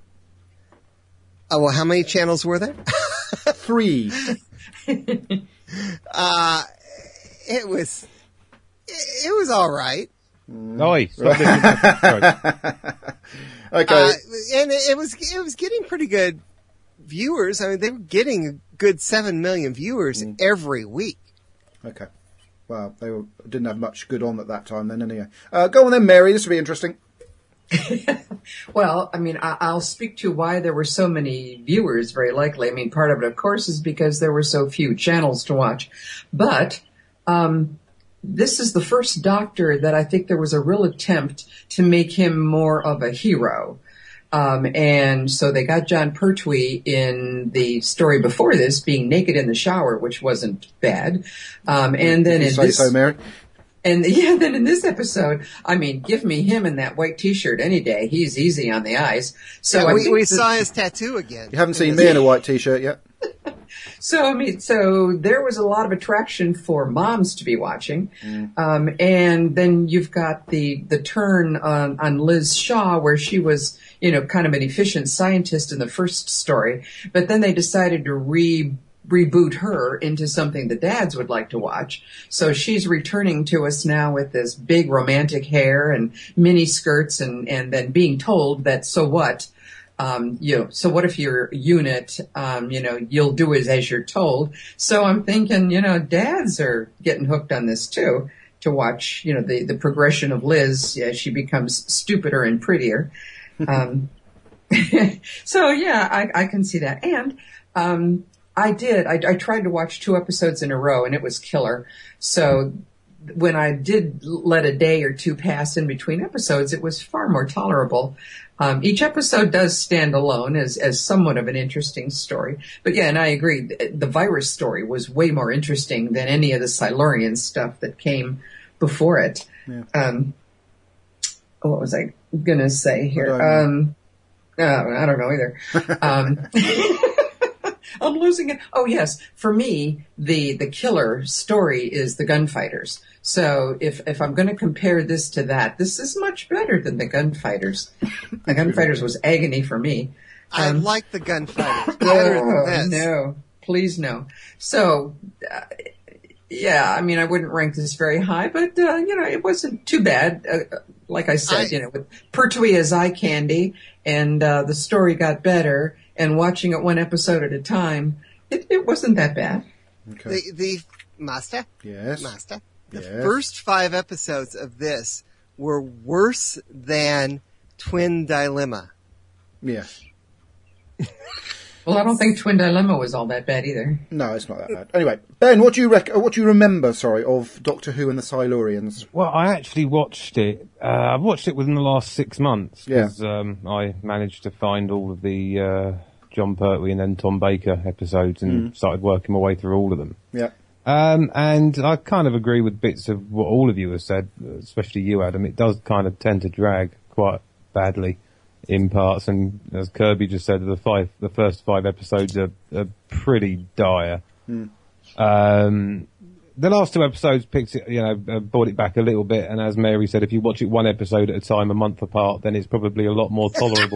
Oh, well, how many channels were there? Three. uh, it was, it, it was all right. Oi, stop listening to Okay. Uh, and it, it was, it was getting pretty good viewers. I mean, they were getting a good seven million viewers every week. Okay. Well, they were, didn't have much good on at that time then anyway. Uh, go on then, Mary. This will be interesting. Well, I mean, I- I'll speak to why there were so many viewers, very likely. I mean, part of it, of course, is because there were so few channels to watch. But um, this is the first Doctor that I think there was a real attempt to make him more of a hero. Um, and so they got John Pertwee in the story before this being naked in the shower, which wasn't bad. Um, and then You in say this, so, Mary. and yeah, then in this episode, I mean, give me him in that white t-shirt any day. He's easy on the eyes. So I we think we that- saw his tattoo again. You haven't seen me in a white t-shirt yet. So, I mean, so there was a lot of attraction for moms to be watching. Um, and then you've got the, the turn on, on Liz Shaw where she was, you know, kind of an efficient scientist in the first story. But then they decided to re, reboot her into something the dads would like to watch. So she's returning to us now with this big romantic hair and mini skirts and, and then being told that, so what? Um, you know, so what if your unit, um, you know, you'll do as, as you're told. So I'm thinking, you know, dads are getting hooked on this too, to watch, you know, the, the progression of Liz as she becomes stupider and prettier. Um, so yeah, I, I can see that. And, um, I did, I, I tried to watch two episodes in a row and it was killer. So when I did let a day or two pass in between episodes, it was far more tolerable. Um, each episode does stand alone as, as somewhat of an interesting story. But yeah, and I agree, the virus story was way more interesting than any of the Silurian stuff that came before it. Yeah. Um, what was I gonna say here? I Um, uh, I don't know either. Um, I'm losing it. Oh yes, for me, the the killer story is the Gunfighters. So if if I'm going to compare this to that, this is much better than the Gunfighters. The Gunfighters was agony for me. I Um, like the Gunfighters better oh, than this. no, please no. So, uh, yeah, I mean, I wouldn't rank this very high, but uh, you know, it wasn't too bad. Uh, like I said, I- you know, with Pertwee as eye candy, and uh, the story got better. And watching it one episode at a time, it, it wasn't that bad. Okay. The, the Master, Yes. Master, the Yes. first five episodes of this were worse than Twin Dilemma. Yes. Well, I don't think Twin Dilemma was all that bad either. No, it's not that bad. Anyway, Ben, what do you rec- what do you remember? Sorry, of Doctor Who and the Silurians? Well, I actually watched it. Uh, I've watched it within the last six months Yeah. because um, I managed to find all of the uh, John Pertwee and then Tom Baker episodes and started working my way through all of them. Yeah. Um, and I kind of agree with bits of what all of you have said, especially you, Adam. It does kind of tend to drag quite badly in parts, and as Kirby just said, the five, the first five episodes are, are pretty dire. Um, the last two episodes picked it, you know, uh, brought it back a little bit, and as Mary said, if you watch it one episode at a time, a month apart, then it's probably a lot more tolerable.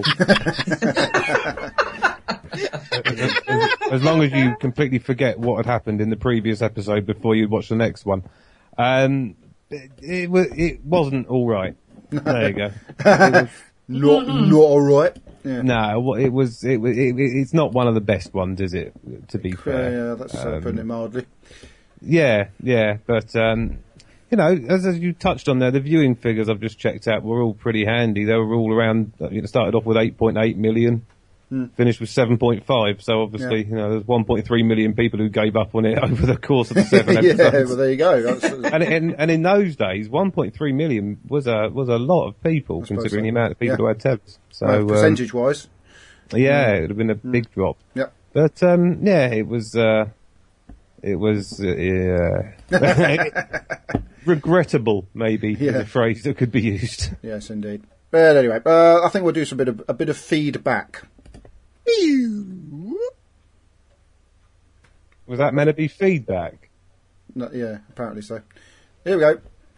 as, as, as long as you completely forget what had happened in the previous episode before you watch the next one. Um, it, it, wa- it wasn't all right. There you go. It was, Not not all right. Yeah. no, it was. It, was- it, it's not one of the best ones, is it? To be Yeah, fair. yeah, that's uh, Um, putting it mildly. Yeah, yeah, but um, you know, as, as you touched on there, the viewing figures I've just checked out were all pretty handy. They were all around. You know, started off with eight point eight million, finished with seven point five. So obviously, Yeah. you know, there's one point three million people who gave up on it over the course of the seven Yeah, episodes. well, there you go. That's, and, and and in those days, one point three million was a was a lot of people suppose considering so. the amount of people Yeah. who had tabs. So well, um, percentage-wise. yeah, it would have been a big drop. Yeah. But um, yeah, it was. Uh, it was uh, yeah. regrettable, maybe, Yeah. is a phrase that could be used. Yes, indeed. But anyway, uh, I think we'll do some bit of a bit of feedback. Was that meant to be feedback? No, yeah, apparently so. Here we go.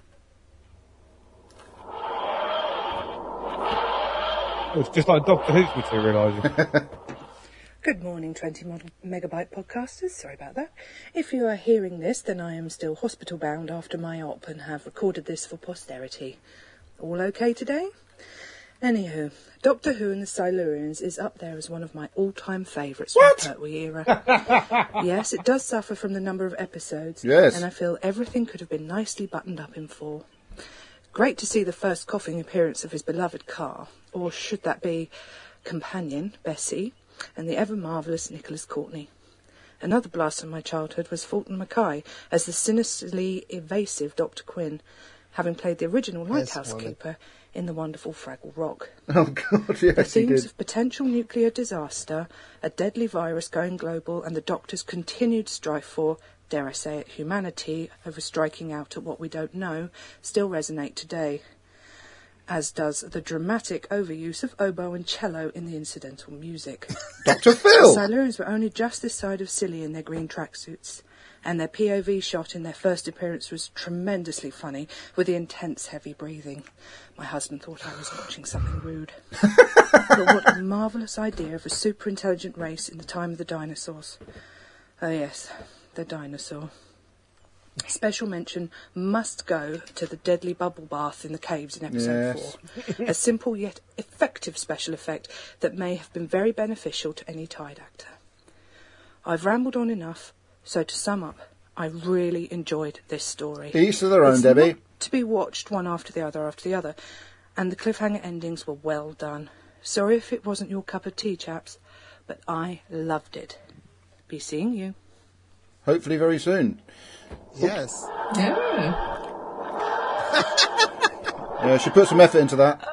It's just like Doctor Who's materialising. Good morning, twenty mod- megabyte podcasters. Sorry about that. If you are hearing this, then I am still hospital bound after my op and have recorded this for posterity. All okay today? Anywho, Doctor Who and the Silurians is up there as one of my all-time favourites from the Pertwee era. Yes, it does suffer from the number of episodes, Yes. and I feel everything could have been nicely buttoned up in four. Great to see the first coughing appearance of his beloved Car, or should that be companion, Bessie, and the ever-marvellous Nicholas Courtney. Another blast from my childhood was Fulton Mackay as the sinisterly evasive Doctor Quinn, having played the original lighthouse Wally. keeper in the wonderful Fraggle Rock. Oh God, The yes, he themes did. of potential nuclear disaster, a deadly virus going global, and the Doctor's continued strife for, dare I say it, humanity over striking out at what we don't know, still resonate today, as does the dramatic overuse of oboe and cello in the incidental music. Doctor The Phil. Silurians were only just this side of silly in their green tracksuits, and their P O V shot in their first appearance was tremendously funny, with the intense heavy breathing. My husband thought I was watching something rude. But what a marvellous idea of a super-intelligent race in the time of the dinosaurs. Oh yes, the dinosaur. Special mention must go to the deadly bubble bath in the caves in episode Yes. four. A simple yet effective special effect that may have been very beneficial to any Tide actor. I've rambled on enough, so to sum up, I really enjoyed this story. Each to their own, It's Debbie. not to be watched one after the other after the other, and the cliffhanger endings were well done. Sorry if it wasn't your cup of tea, chaps, but I loved it. Be seeing you. Hopefully very soon. Yes. Yeah. Yeah, she put some effort into that.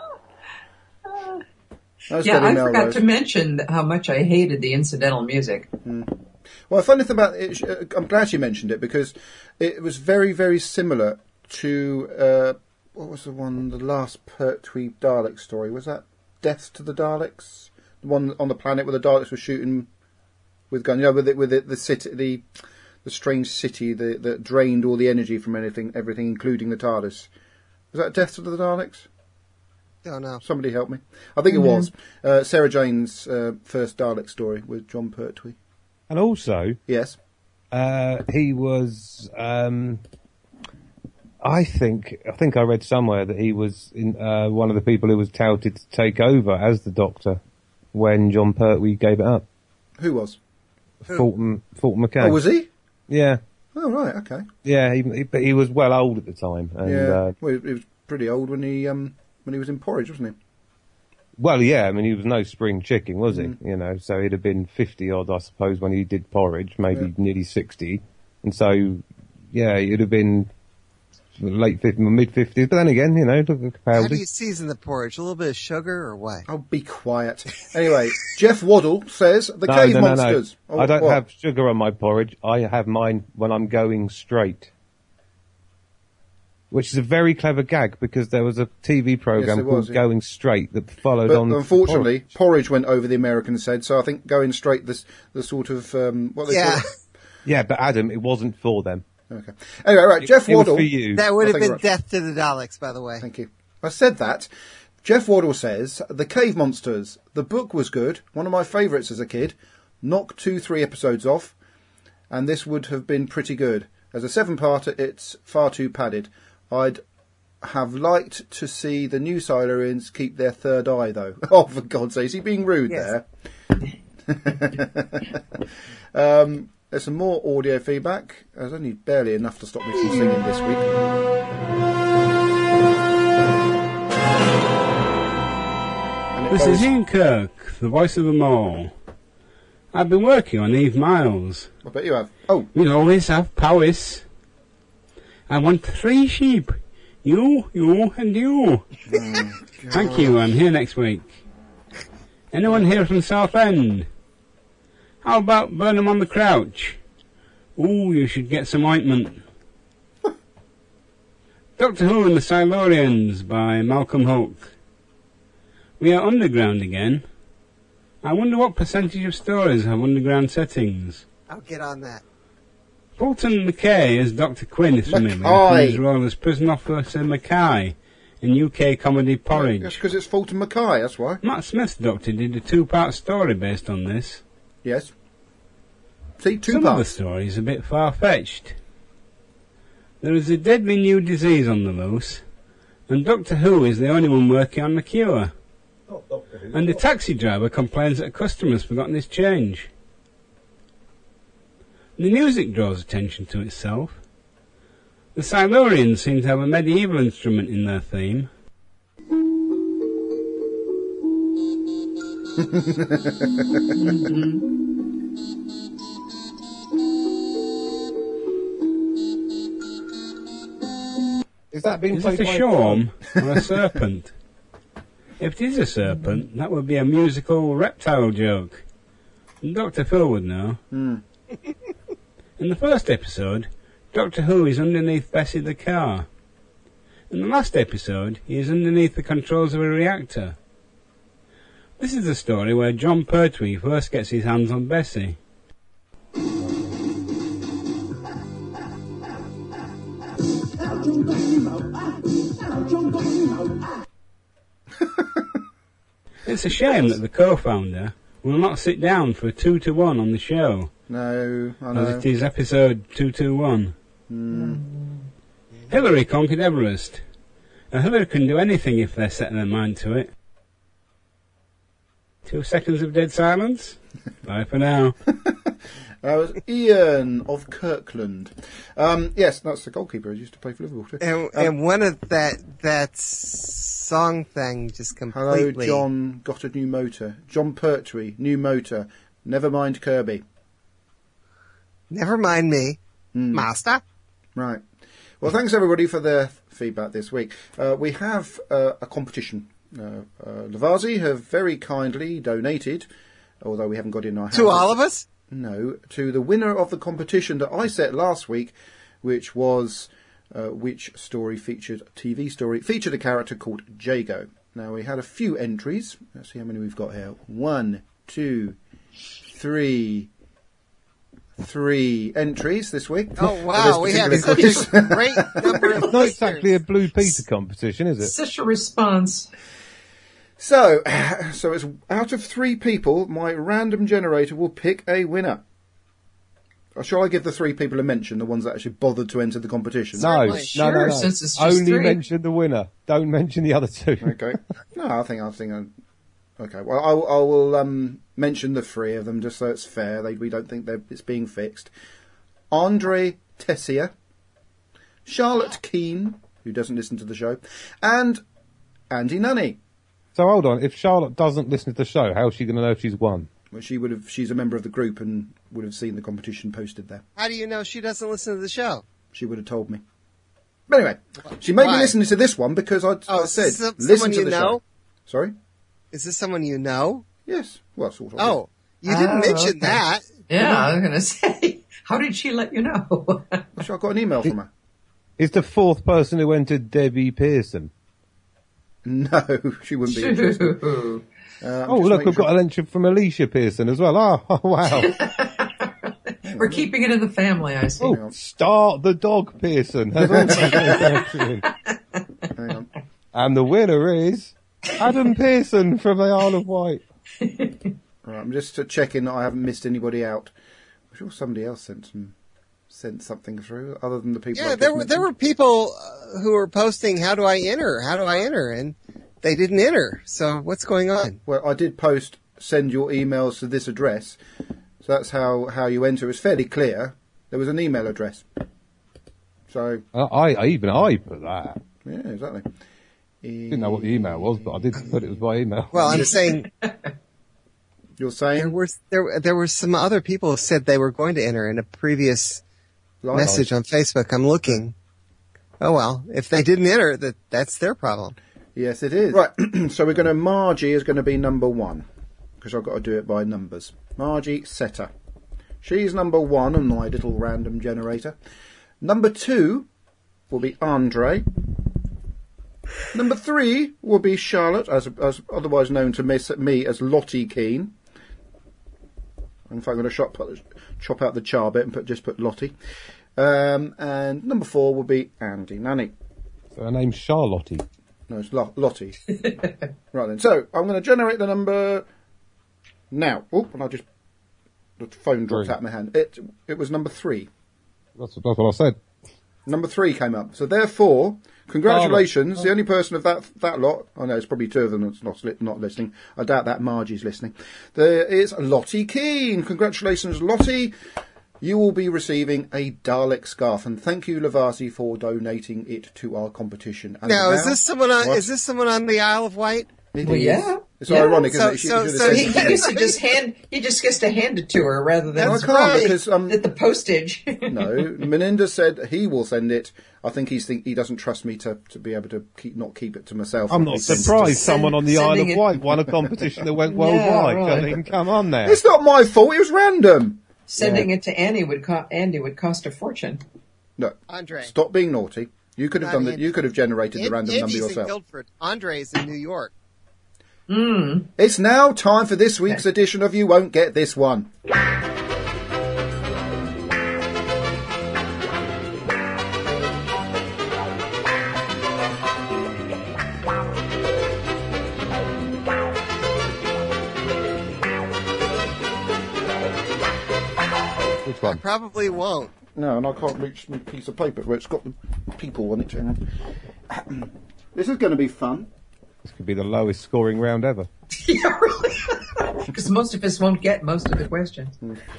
That's Yeah, Debbie I forgot Melrose. to mention how much I hated the incidental music. Well, the funny thing about it, sh- uh, I'm glad she mentioned it because it was very, very similar to, uh, what was the one, the last Pertwee Dalek story? Was that Death to the Daleks? The one on the planet where the Daleks were shooting with guns, you know, with it, with it, the city, the the strange city that, that drained all the energy from anything, everything, including the TARDIS. Was that Death to the Daleks? Don't know. Somebody help me. I think Mm-hmm. it was. Uh, Sarah Jane's uh, first Dalek story with John Pertwee. And also, Yes. uh, he was. Um, I think I think I read somewhere that he was in, uh, one of the people who was touted to take over as the Doctor when John Pertwee gave it up. Who was? Fulton Fulton McKay. Oh, was he? Yeah, Oh, right, okay. yeah. He, he, but he was well old at the time. And, Yeah. Uh, Well, he was pretty old when he um when he was in Porridge, wasn't he? well, yeah. I mean, he was no spring chicken, was he? Mm. You know, so he'd have been fifty odd, I suppose, when he did Porridge, maybe Yeah. nearly sixty. And so, yeah, he'd have been late fifties, mid fifties. But then again, you know, look at the How do capacity. you season the porridge? A little bit of sugar or what? Oh, be quiet. Anyway, Jeff Waddle says the No, Cave no, no, no. Monsters. Oh, I don't what? have sugar on my porridge. I have mine when I'm going straight. Which is a very clever gag because there was a T V program Yes, there called was, yeah. Going Straight that followed But on. from unfortunately, Porridge. porridge. went over the Americans' head, so I think going straight this the sort of um, what they Yeah, call it. Yeah, but Adam, it wasn't for them. Okay. Anyway, right, Jeff It was Waddle. for you. that would Oh, have thank been you very death to the Daleks, by the way. Thank you. I said that. Jeff Waddle says the Cave Monsters. The book was good. One of my favourites as a kid. Knocked two, three episodes off, and this would have been pretty good. As a seven-parter, it's far too padded. I'd have liked to see the new Silurians keep their third eye, though. Oh, for God's sake, is he being rude Yes. there? um, there's some more audio feedback. There's only barely enough to stop me from singing this week. And it This goes- is Ian Kirk, the voice of them all. I've been working on Eve Miles. I bet you have. Oh, We'll always have Powys. I want three sheep. You, you, and you. Thank you, I'm here next week. Anyone here from Southend? How about Burnham on the Crouch? Ooh, you should get some ointment. Doctor Who and the Silurians by Malcolm Hoke. We are underground again. I wonder what percentage of stories have underground settings. I'll get on that. Fulton McKay as Doctor Quinn is familiar Mackay. from his role as prison officer Mackay in U K comedy that's Porridge. because it's Fulton Mackay, that's why. Matt Smith's Doctor did a two-part story based on this. Yes. See, two Some of the parts. stories a bit far-fetched. There is a deadly new disease on the loose, and Doctor Who is the only one working on the cure. And the taxi driver complains that a customer has forgotten his change. The music draws attention to itself. The Silurians seem to have a medieval instrument in their theme. Is that being Is played it a by shawm or a serpent? If it is a serpent, that would be a musical reptile joke. And Doctor Phil would know. Hmm. In the first episode, Doctor Who is underneath Bessie the car. In the last episode, he is underneath the controls of a reactor. This is the story where John Pertwee first gets his hands on Bessie. It's a shame that the co-founder will not sit down for a two to one on the show, No, I as know. it is episode two two one. Hillary conquered Everest. Now, Hillary can do anything if they're setting their mind to it. Two seconds of dead silence. Bye for now. That was Ian of Kirkland. Um, yes, that's the goalkeeper who used to play for Liverpool too. And, Um, and one of that that song thing just Hello, completely. John. Got a new motor. John Pertwee, new motor. Never mind Kirby. Never mind me, master. Right. Well, thanks everybody for their feedback this week. Uh, we have uh, a competition. Uh, uh, Lavazi have very kindly donated, although we haven't got it in our hands. To all of us? No, to the winner of the competition that I set last week, which was uh, which story featured, T V story, featured a character called Jago. Now, we had a few entries. Let's see how many we've got here. One, two, three, three entries this week. Oh, for wow. this We had particular such quiz. a great number of Not exactly a Blue Peter competition, is it? Such a response. So, so it's out of three people, my random generator will pick a winner. Or shall I give the three people a mention, the ones that actually bothered to enter the competition? No, no, Certainly. Sure, no, no. since it's just Only three. mention the winner. Don't mention the other two. Okay. No, I think I think. I, okay. Well, I, I will um, mention the three of them just so it's fair. They, we don't think they're, it's being fixed. Andre Tessier, Charlotte Keane, who doesn't listen to the show, and Andy Nunny. So hold on. If Charlotte doesn't listen to the show, how's she going to know if she's won? Well, she would have. She's a member of the group and would have seen the competition posted there. How do you know she doesn't listen to the show? She would have told me. But anyway, she may Why? be listening to this one because I, Oh, I said is this listen someone to you the know? show. Sorry. Is this someone you know? Yes. Well, sort of. Oh, you didn't Oh, mention okay. that. Yeah, I was going to say, how did she let you know? Actually, I got an email from her. Is the fourth person who entered Debbie Pearson? No, she wouldn't be interested. Shoo. Uh, I'm Oh, just look, making we've got an entry from Alicia Pearson as well. Oh, oh wow. We're keeping it in the family, I see. Oh, Start the Dog Pearson has also got an entry in. Hang on. And the winner is Adam Pearson from the Isle of Wight. Right, I'm just uh, checking that I haven't missed anybody out. I'm sure somebody else sent some sent something through other than the people. Yeah, I've there just were there were mentioned. people uh, who were posting, "How do I enter? How do I enter?" and they didn't enter. So what's going on? Well, I did post send your emails to this address, so that's how how you enter. It was fairly clear. There was an email address. So I, I even I put that. yeah, exactly. Didn't know what the email was, but I did put it was by email. Well, I'm saying You're there saying were there there were some other people who said they were going to enter in a previous Lie message on Facebook. I'm looking. Oh well, if they didn't enter, that that's their problem. Yes, it is. Right, so we're going to, Margie is going to be number one, because I've got to do it by numbers. Margie Setter. She's number one on my little random generator. Number two will be Andre. Number three will be Charlotte, as, as otherwise known to me, me as Lottie Keane. In fact, I'm going to chop, chop out the char bit and put, just put Lottie. Um, and number four will be Andy Nanny. So her name's Charlottie. No, it's Lo- Lottie. Right then. So, I'm going to generate the number now. Oh, and I just... The phone dropped Three. out of my hand. It it was number three. That's, that's what I said. Number three came up. So, therefore, congratulations. The only person of that that lot... I know, it's probably two of them that's not, li- not listening. I doubt that Margie's listening. There is Lottie Keane. Congratulations, Lottie. You will be receiving a Dalek scarf, and thank you, Lavasi, for donating it to our competition. And Now, is this someone on? What? Is this someone on the Isle of Wight? It Well, is. yeah. It's Yeah. ironic, So- isn't it? She- so- she so would've He, said- he gets to just hand. He just gets to hand it to her rather than No, I can't, because, um, at the postage. No, Meninda said he will send it. I think he's think he doesn't trust me to, to be able to keep not keep it to myself. I'm not He sends it to- surprised someone on the Isle of sending it- Wight won a competition that went Yeah, worldwide. right. I mean, come on there. It's not my fault. It was random. Sending it to Annie would co- Andy would cost a fortune. No, Andre. stop being naughty. You could have Not done that. Andy. You could have generated the An- random Andy's number in yourself. Guildford. Andre's in New York. Mm. It's now time for this week's edition of You Won't Get This One. Which Next one. I probably won't. No, and I can't reach my piece of paper where it's got the people on it. This is going to be fun. This could be the lowest scoring round ever. Yeah, really. Because most of us won't get most of the questions.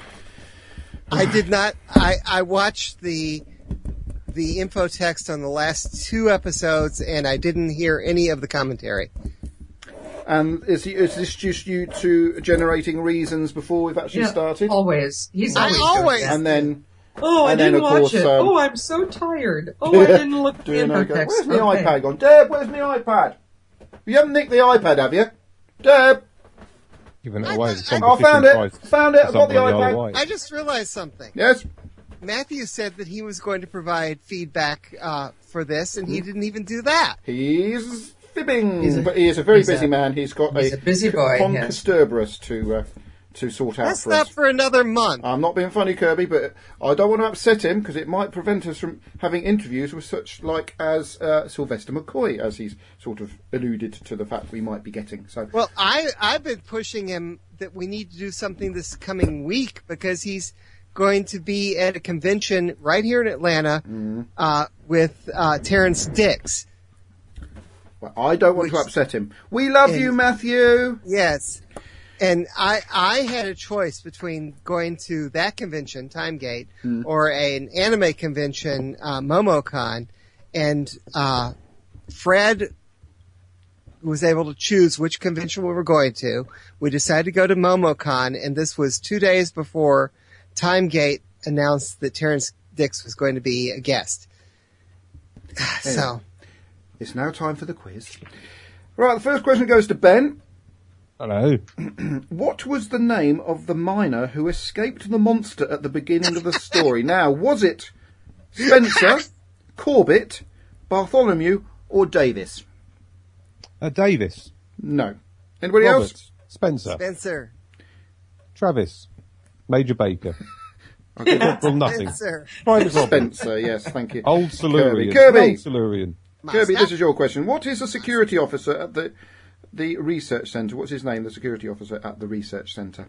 I did not. I, I watched the the info text on the last two episodes, and I didn't hear any of the commentary. And is, he, is this just you two generating reasons before we've actually Yeah, started? Always. He's I always. doing always- that. And then Oh, I and then, didn't of watch course, it. um, oh, I'm so tired. Oh, I didn't look at the doing info okay. text. Where's my Okay. iPad gone? Deb, where's my iPad? You haven't nicked the iPad, have you? Deb! Giving it away. as a I- I Oh, competition found it. prize Found it. for I've got the somebody on the iPad. Isle of Wight. I just realized something. Yes? Matthew said that he was going to provide feedback uh, for this, and he didn't even do that. He's fibbing. He's a- but he is a very he's busy a- man. He's got he's a, a busy boy, yes. concusterberus to, uh, to sort out That's for not us. for another month. I'm not being funny, Kirby, but I don't want to upset him because it might prevent us from having interviews with such like as uh, Sylvester McCoy, as he's sort of alluded to the fact we might be getting. So, Well, I, I've been pushing him that we need to do something this coming week because he's going to be at a convention right here in Atlanta uh, with uh, Terrence Dix. well, I don't want to Which- upset him. We love And- you, Matthew. Yes. And I, I had a choice between going to that convention, Timegate, or an anime convention, uh, MomoCon, and uh, Fred was able to choose which convention we were going to. We decided to go to MomoCon, and this was two days before Timegate announced that Terrence Dix was going to be a guest. So, It's now time for the quiz. Right, the first question goes to Ben. Hello. What was the name of the miner who escaped the monster at the beginning of the story? Now, was it Spencer, Corbett, Bartholomew, or Davis? Uh, Davis. No. Anybody Roberts. else? Spencer. Spencer. Travis. Major Baker. From nothing. Spencer. Private Robin. Spencer, yes, thank you. Old Silurian. Kirby. Old Silurian. Kirby, this is your question. What is the security officer at the the research centre? What's his name, the security officer at the research centre?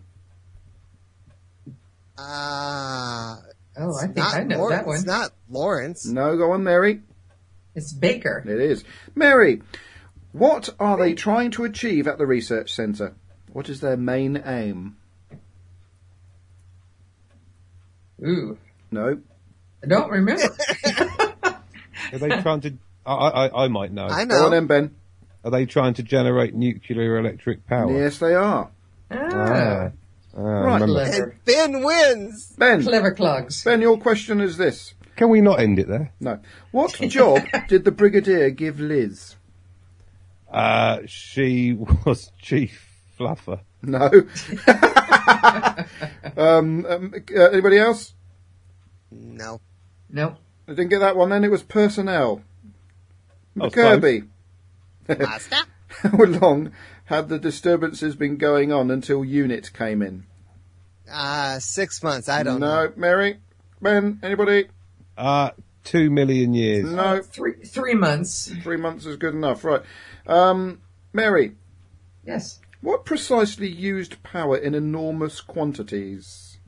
Uh, Oh, I it's think not I know Lawrence. that one. It's not Lawrence. No, go on, Mary. It's Baker. It is. Mary, what are they trying to achieve at the research centre? What is their main aim? Ooh. No. I don't remember. Are they trying to... I, I, I might know. I Go on know. then, Ben. Are they trying to generate nuclear electric power? Yes, they are. ah, Ah, Right. remember. clever. And Ben wins. Ben, Clever clogs. Ben, your question is this. Can we not end it there? No. What job did the Brigadier give Liz? Uh, she was chief fluffer. No. um, um, uh, anybody else? No. No. I didn't get that one then. It was personnel. Oh, Kirby. Master. How long had the disturbances been going on until UNIT came in? Uh, six months. I don't know. No. Mary? Ben? Anybody? Uh, two million years. No. Three three months. Three months is good enough. Right. Um, Mary, Yes. what precisely used power in enormous quantities?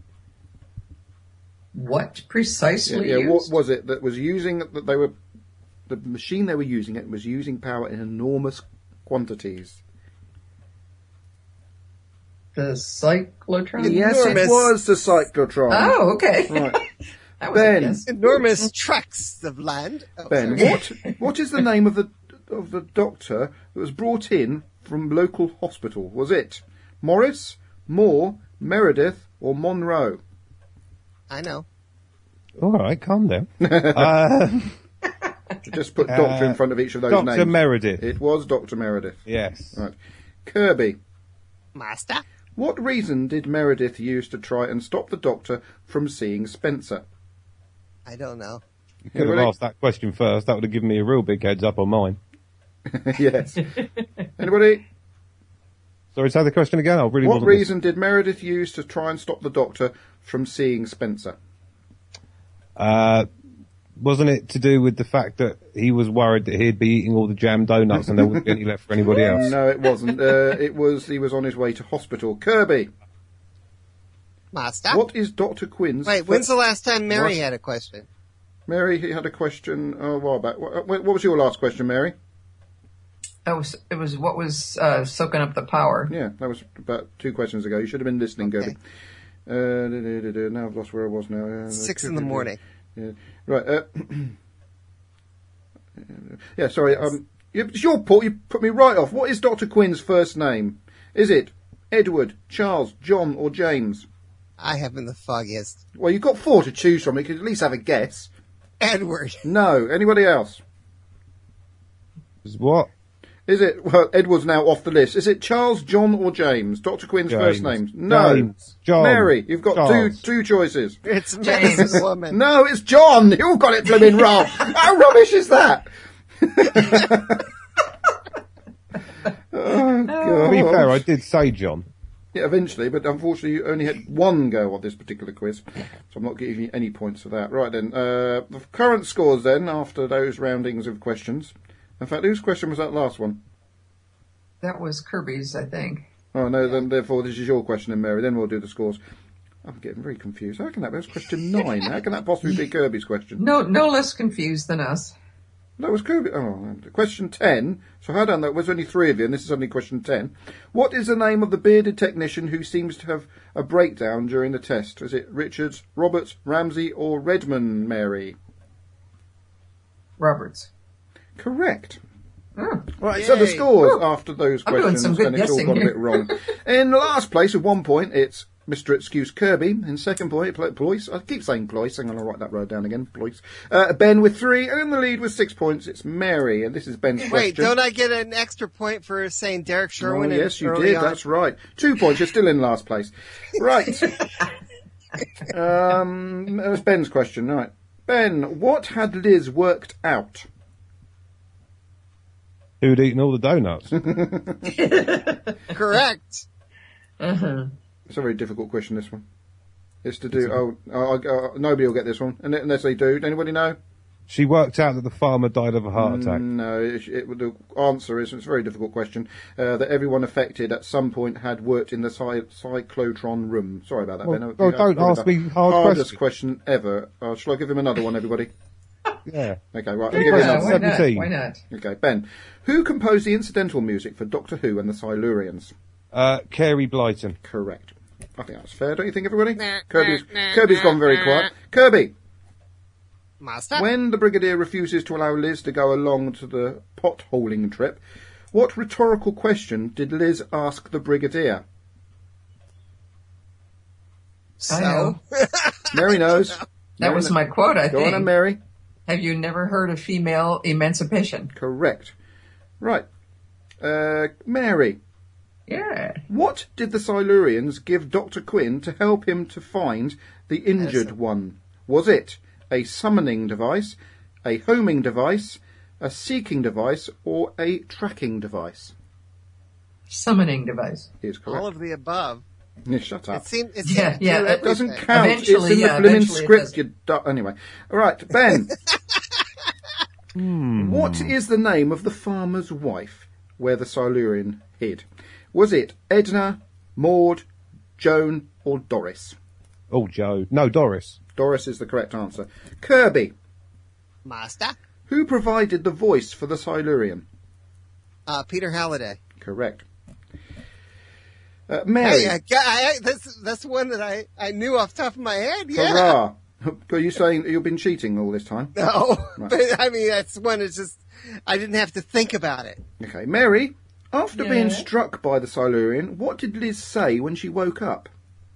What Yeah, precisely yeah, what used? was it that was using that they were the machine they were using it was using power in enormous quantities? The cyclotron? Yes, it Enormous. was the cyclotron. Oh, okay. Right. That was a Ben. guess. Enormous tracts of land. Oh, Ben, sorry. what what is the name of the of the doctor that was brought in from local hospital? Was it Morris, Moore, Meredith, or Monroe? I know. All right, calm down. uh, Just put doctor in Uh, front of each of those Doctor names. Meredith. It was Doctor Meredith. Yes. Right. Kirby, Master. what reason did Meredith use to try and stop the doctor from seeing Spencer? I don't know. You could have Anybody? asked that question first. That would have given me a real big heads up on mine. Yes. Anybody? Sorry, say the question again. I really What wasn't reason did Meredith use to try and stop the doctor from seeing Spencer? Uh, wasn't it to do with the fact that he was worried that he'd be eating all the jam donuts and there wouldn't be any left for anybody else? No, it wasn't. Uh, it was he was on his way to hospital. Kirby, Master. What is Doctor Quinn's... Wait, first- when's the last time Mary What? had a question? Mary he had a question uh, a while back. What, what was your last question, Mary? It was, it was what was uh, soaking up the power. Yeah, that was about two questions ago. You should have been listening, Okay. Gerby. Uh, da, da, da, da. Now I've lost where I was now. Uh, Six in the morning. Yeah. Right. Uh, yeah, sorry. Um, it's your fault. You put me right off. What is Doctor Quinn's first name? Is it Edward, Charles, John, or James? I haven't the foggiest. Well, you've got four to choose from. You could at least have a guess. Edward. No. Anybody else? Is what? Is it, well, Edward's now off the list. Is it Charles, John, or James? Doctor Quinn's James. first names? No. James. John. Mary, you've got Charles. two two choices. It's James. Medicine Woman. No, it's John. You got it blooming wrong. How rubbish is that? Oh, To be God. fair, I did say John. Yeah, eventually, but unfortunately you only had one go on this particular quiz, so I'm not giving you any points for that. Right then, uh, the current scores then, after those roundings of questions. In fact, whose question was that last one? That was Kirby's, I think. Oh, no, then therefore this is your question then, Mary. Then we'll do the scores. I'm getting very confused. How can that be? That was question nine. How can that possibly be Kirby's question? No, no less confused than us. That was Kirby. Oh, question ten. So how done that? There's only three of you, and this is only question ten. What is the name of the bearded technician who seems to have a breakdown during the test? Is it Richards, Roberts, Ramsey, or Redmond, Mary? Roberts. Correct. Oh. Right, so the Yay. scores Woo. after those I'm doing questions, some good and it's all guessing gone a here. bit wrong. In last place with one point, it's Mister Excuse Kirby. In second point, Pl- Ployce. I keep saying Ployce. I'm going to write that road down again. Ployce. Uh, Ben with three, and in the lead with six points, it's Mary. And this is Ben's Wait, question. don't I get an extra point for saying Derek Oh, Sherwin? yes, you early did. on? That's right. Two points. You're still in last place. Right. um, that was Ben's question. Right. Ben, what had Liz worked out? Who'd eaten all the donuts? Correct. Uh-huh. It's a very difficult question, this one. It's to do... Oh, uh, uh, nobody will get this one. Unless they do. Anybody know? She worked out that the farmer died of a heart attack. No, it, it, the answer is, it's a very difficult question, uh, that everyone affected at some point had worked in the cy- cyclotron room. Sorry about that, Well, Ben. well, You- don't probably ask the me hard hardest questions. question ever. Uh, shall I give him another one, everybody? Yeah. Okay, right. I'll give you Yeah, another why one. not? seventeen. Why not? Okay, Ben. Who composed the incidental music for Doctor Who and the Silurians? Uh, Carey Blyton. Correct. I think that's fair, don't you think, everybody? Nah, Kirby's, nah, Kirby's nah, gone very nah. quiet. Kirby, Master. when the Brigadier refuses to allow Liz to go along to the potholing trip, what rhetorical question did Liz ask the Brigadier? I know. Mary knows. That Mary was kn- my quote, I Go on, think. and Mary. Have you never heard of female emancipation? Correct. Right. Uh, Mary, Yeah. what did the Silurians give Doctor Quinn to help him to find the injured one? Was it a summoning device, a homing device, a seeking device, or a tracking device? Summoning device. Is correct. All of the above. Yeah, shut up. It seemed. It Yeah, seemed yeah, to do it Doesn't everything. count. It's in Eventually, the yeah, blooming eventually it script. does. You du- anyway, right, Ben. What is the name of the farmer's wife where the Silurian hid? Was it Edna, Maud, Joan, or Doris? Oh, Joe. No, Doris. Doris is the correct answer. Kirby, Master. who provided the voice for the Silurian? Uh, Peter Halliday. Correct. Uh, Mary, Hey, I, I, that's that's one that I, I knew off the top of my head. Yeah. hurrah! Are you saying that you've been cheating all this time? No, Right. but I mean that's one. It's just I didn't have to think about it. Okay, Mary, after being Yeah? struck by the Silurian, what did Liz say when she woke up?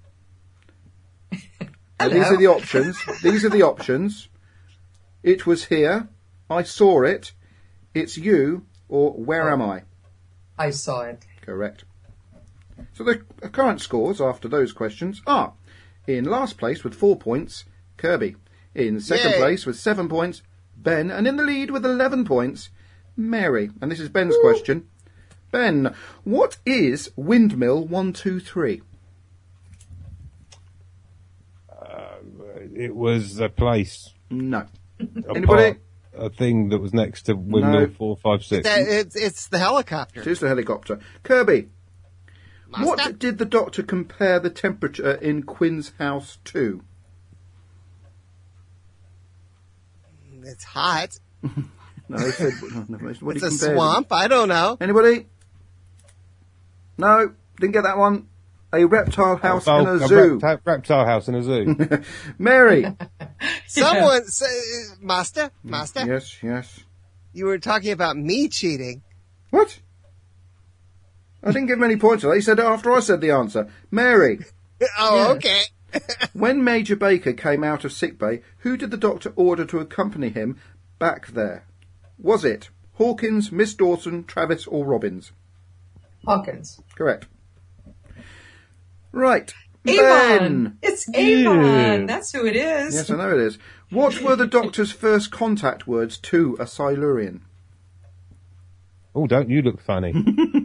Now, these Hello. are the options. These are the options. It was here. I saw it. It's you. Or where Oh. am I? I saw it. Correct. So the current scores after those questions are: in last place with four points, Kirby. In second Yay. place with seven points, Ben. And in the lead with eleven points, Mary. And this is Ben's question. Ben, what is Windmill one two three? It was a place. No. A Anybody? part- a thing that was next to Windmill No. four five six. That it's it's the helicopter. It is the helicopter. Kirby, Master? What did the doctor compare the temperature in Quin's house to? It's hot. No, he said, no, no, what It's he a compared swamp. them. I don't know. Anybody? No, didn't get that one. A reptile house Oh, in a a zoo. repti- reptile house in a zoo. Mary. Someone, say, Master, Master, Yes, yes. you were talking about me cheating. What? I didn't give him any points. He said it after I said the answer. Mary. Oh, Yeah. okay. When Major Baker came out of sickbay, who did the doctor order to accompany him back there? Was it Hawkins, Miss Dawson, Travis, or Robbins? Hawkins. Correct. Right. Avon. Ben. It's Avon. Yeah. That's who it is. Yes, I know it is. What were the doctor's first contact words to a Silurian? Oh, don't you look funny?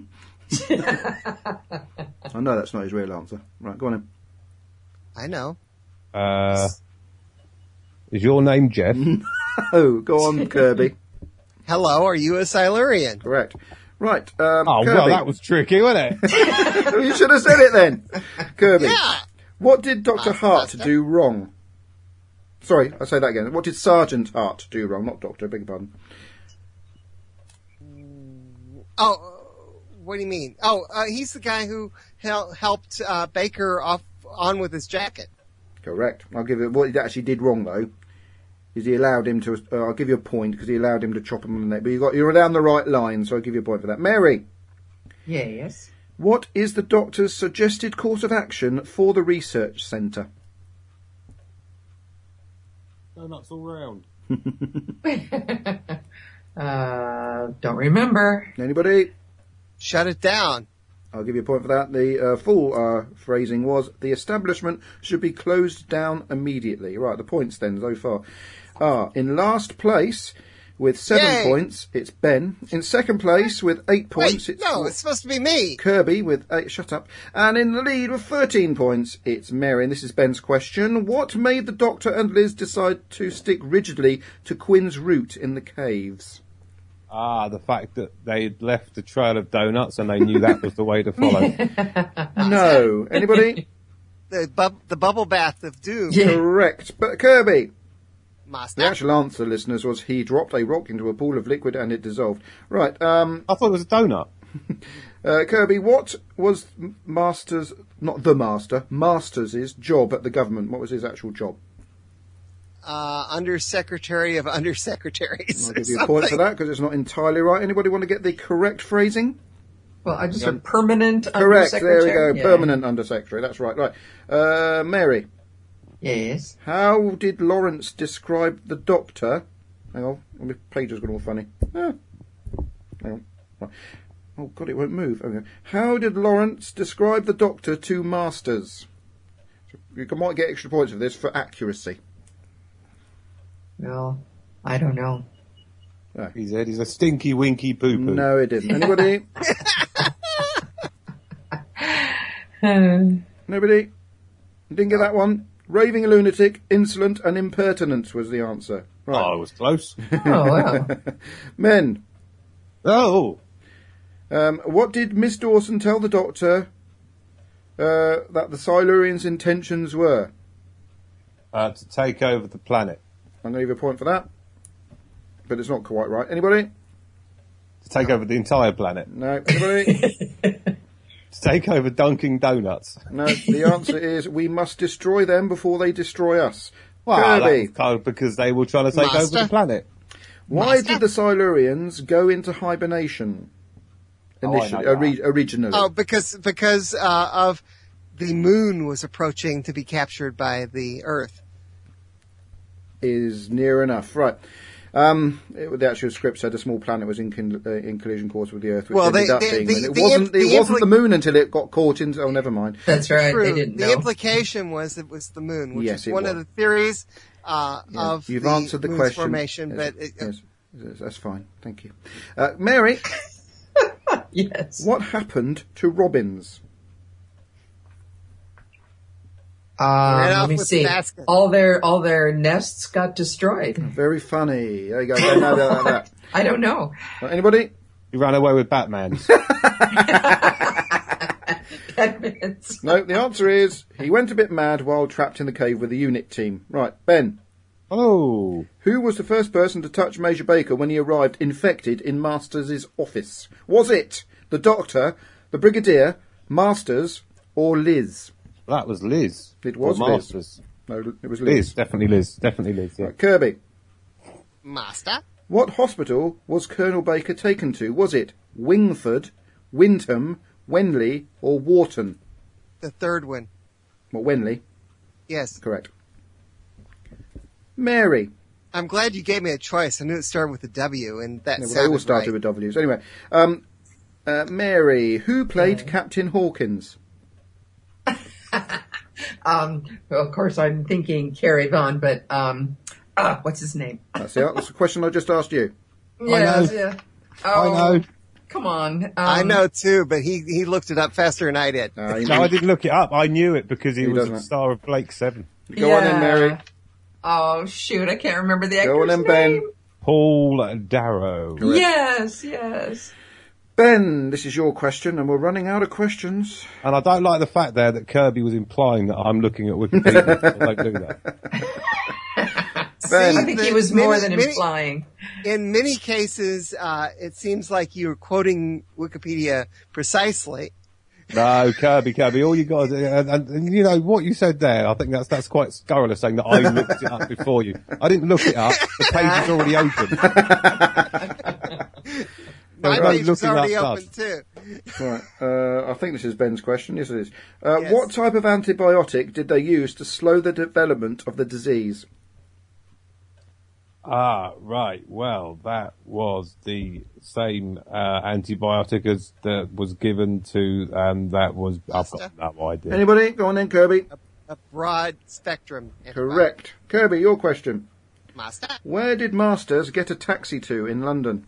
I know that's not his real answer. Right, go on in. I know. Uh, is your name Jeff? Oh, go on, Kirby. Hello, are you a Silurian? Correct. Right, um, Oh, Kirby. well, that was tricky, wasn't it? You should have said it then. Kirby. Yeah. What did Doctor Master, Hart Master. do wrong? Sorry, I'll say that again. What did Sergeant Hart do wrong? Not Doctor, beg your pardon. Oh, what do you mean? Oh, uh, he's the guy who hel- helped uh, Baker off on with his jacket. Correct. I'll give it. What he actually did wrong though is he allowed him to. Uh, I'll give you a point because he allowed him to chop him on the neck. But you got you're down the right line, so I'll give you a point for that. Mary, Yes. what is the Doctor's suggested course of action for the research centre? Donuts all round. Uh, don't remember. Anybody? Shut it down. I'll give you a point for that. The uh, full uh, phrasing was, the establishment should be closed down immediately. Right, the points then so far are, in last place with seven Yay. points, it's Ben. In second place with eight points, Wait, it's no, it's supposed to be me. Kirby with eight, shut up. And in the lead with thirteen points, it's Mary. And this is Ben's question. What made the Doctor and Liz decide to stick rigidly to Quin's route in the caves? Ah, the fact that they'd left a trail of donuts and they knew that was the way to follow. No. Anybody? The, bub- the bubble bath of doom. Yeah. Correct. But Kirby. Master. The actual answer, listeners, was he dropped a rock into a pool of liquid and it dissolved. Right, um, I thought it was a donut. uh, Kirby, what was Master's, not the Master, Master's job at the government? What was his actual job? Uh, Undersecretary of Undersecretaries. I'll or give you a point for something. that because it's not entirely right. Anybody want to get the correct phrasing? Well, I just said permanent Correct, there we undersecretary. go, Yeah. permanent undersecretary, that's right, right. Uh, Mary, Yes. how did Lawrence describe the Doctor? Hang on, my page has gone all funny. Ah. Hang on. Right. Oh God, it won't move. Okay. How did Lawrence describe the Doctor to Masters? You can- might get extra points for this for accuracy. Well, I don't know. He said he's a stinky winky poo poo. No, it didn't. Anybody? Nobody? Didn't get that one? Raving lunatic, insolent and impertinent was the answer. Right. Oh, it was close. Oh, wow. Men, Oh, um, what did Miss Dawson tell the Doctor uh, that the Silurians' intentions were? uh, to take over the planet. I'm going to give you a point for that. But it's not quite right. Anybody? To take over the entire planet. No. Anybody? To take over Dunkin' Donuts. No. The answer is we must destroy them before they destroy us. Well, that Kirby, was kind of because they were trying to take over Master? the planet. why Master? did the Silurians go into hibernation? Oh, I Initially, know that. ori- originally. Oh, because because uh, of the moon was approaching to be captured by the Earth. Is near enough. Right. Um, it, the actual script said a small planet was in, con- uh, in collision course with the Earth, which Well, ended they- up the- being. the- it the wasn't. impl- it the wasn't impli- the moon until it got caught into. Oh, never mind. That's right. True. They didn't the know. implication was it was the moon, which Yes, is it one was. of the theories uh, Yeah. of You've the answered the moon's question. formation. Yes, But it, yes, yes, that's fine. Thank you, uh, Mary. Yes. What happened to robins? Um, Ran let off me with the see. basket. All their all their nests got destroyed. Very funny. There you go. Don't know that, that. I don't know. Uh, Anybody? He ran away with Batman. ten minutes. No, the answer is he went a bit mad while trapped in the cave with the unit team. Right, Ben. Oh. Who was the first person to touch Major Baker when he arrived infected in Masters' office? Was it the Doctor, the Brigadier, Masters, or Liz? That was Liz. It was Or Liz. Masters. No, it was Liz. Liz, definitely Liz. Definitely Liz, yeah. Right, Kirby. Master? What hospital was Colonel Baker taken to? Was it Wingford, Windham, Wenley, or Wharton? The third one. Well, Wenley. Yes. Correct. Mary. I'm glad you gave me a choice. I knew it started with a W, and that Yeah, well, they sounded all started right. with W's. Anyway, um, uh, Mary. Who played Captain Hawkins? Um, well, of course, I'm thinking Carrie Vaughn, but um, ah, what's his name? That's the, that's the question I just asked you. Yes, know. yeah. Oh, I know. Come on. Um, I know too, but he, he looked it up faster than I did. Uh, No, I didn't look it up. I knew it because he, He was doesn't. a star of Blake Seven. Go on then, Mary. Oh shoot, I can't remember the actor's Go on then, Ben. name. Paul Darrow. Yes, yes. Ben, this is your question, and we're running out of questions. And I don't like the fact there that Kirby was implying that I'm looking at Wikipedia. I don't do that. Ben. I think he the was more many- than many- implying. In many cases, uh, it seems like you're quoting Wikipedia precisely. No, Kirby, Kirby, all you got to do, and, and, and you know what you said there, I think that's that's quite scurrilous saying that I looked it up before you. I didn't look it up. The page is already open. My no page is looking already up open too. Right, uh, I think this is Ben's question. Yes, it is. Uh, Yes. What type of antibiotic did they use to slow the development of the disease? Ah, right. Well, that was the same uh, antibiotic as that was given to, um, that was, I've got no idea. Anybody? Go on then, Kirby. A broad spectrum. Correct. Kirby, your question. Master? Where did Masters get a taxi to in London?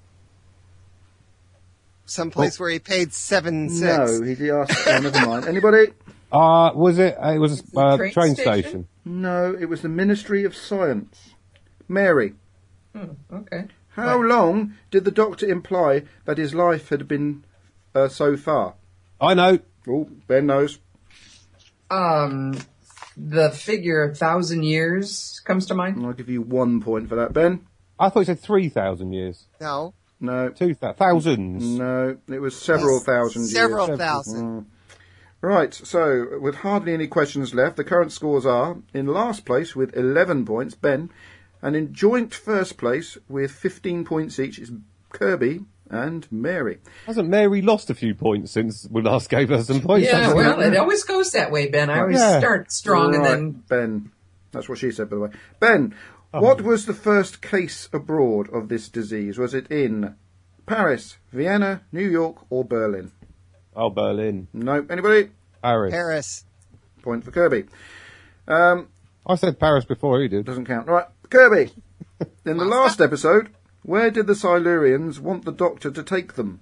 Someplace where he paid seven No, cents. he he asked. Oh, never mind. Anybody? Uh, was it, it was a uh, Train train station? station. No, it was the Ministry of Science. Mary, Hmm, okay. how long did the doctor imply that his life had been uh, so far? I know. Oh, Ben knows. Um, the figure a thousand years comes to mind. I'll give you one point for that, Ben. I thought you said three thousand years. No. No, Two thousand. Thousands. no, it was several thousand Several years. thousand. Right, so with hardly any questions left, the current scores are in last place with eleven points, Ben, and in joint first place with fifteen points each is Kirby and Mary. Hasn't Mary lost a few points since we last gave her some points? Yeah, hasn't well, she? it always goes that way, Ben. I always Yeah. start strong and Right, then Ben. That's what she said, by the way. Ben, what was the first case abroad of this disease? Was it in Paris, Vienna, New York, or Berlin? Oh, Berlin. No. Anybody? Paris. Paris. Point for Kirby. Um, I said Paris before he did. doesn't count. Right, Kirby. In the last episode, where did the Silurians want the Doctor to take them?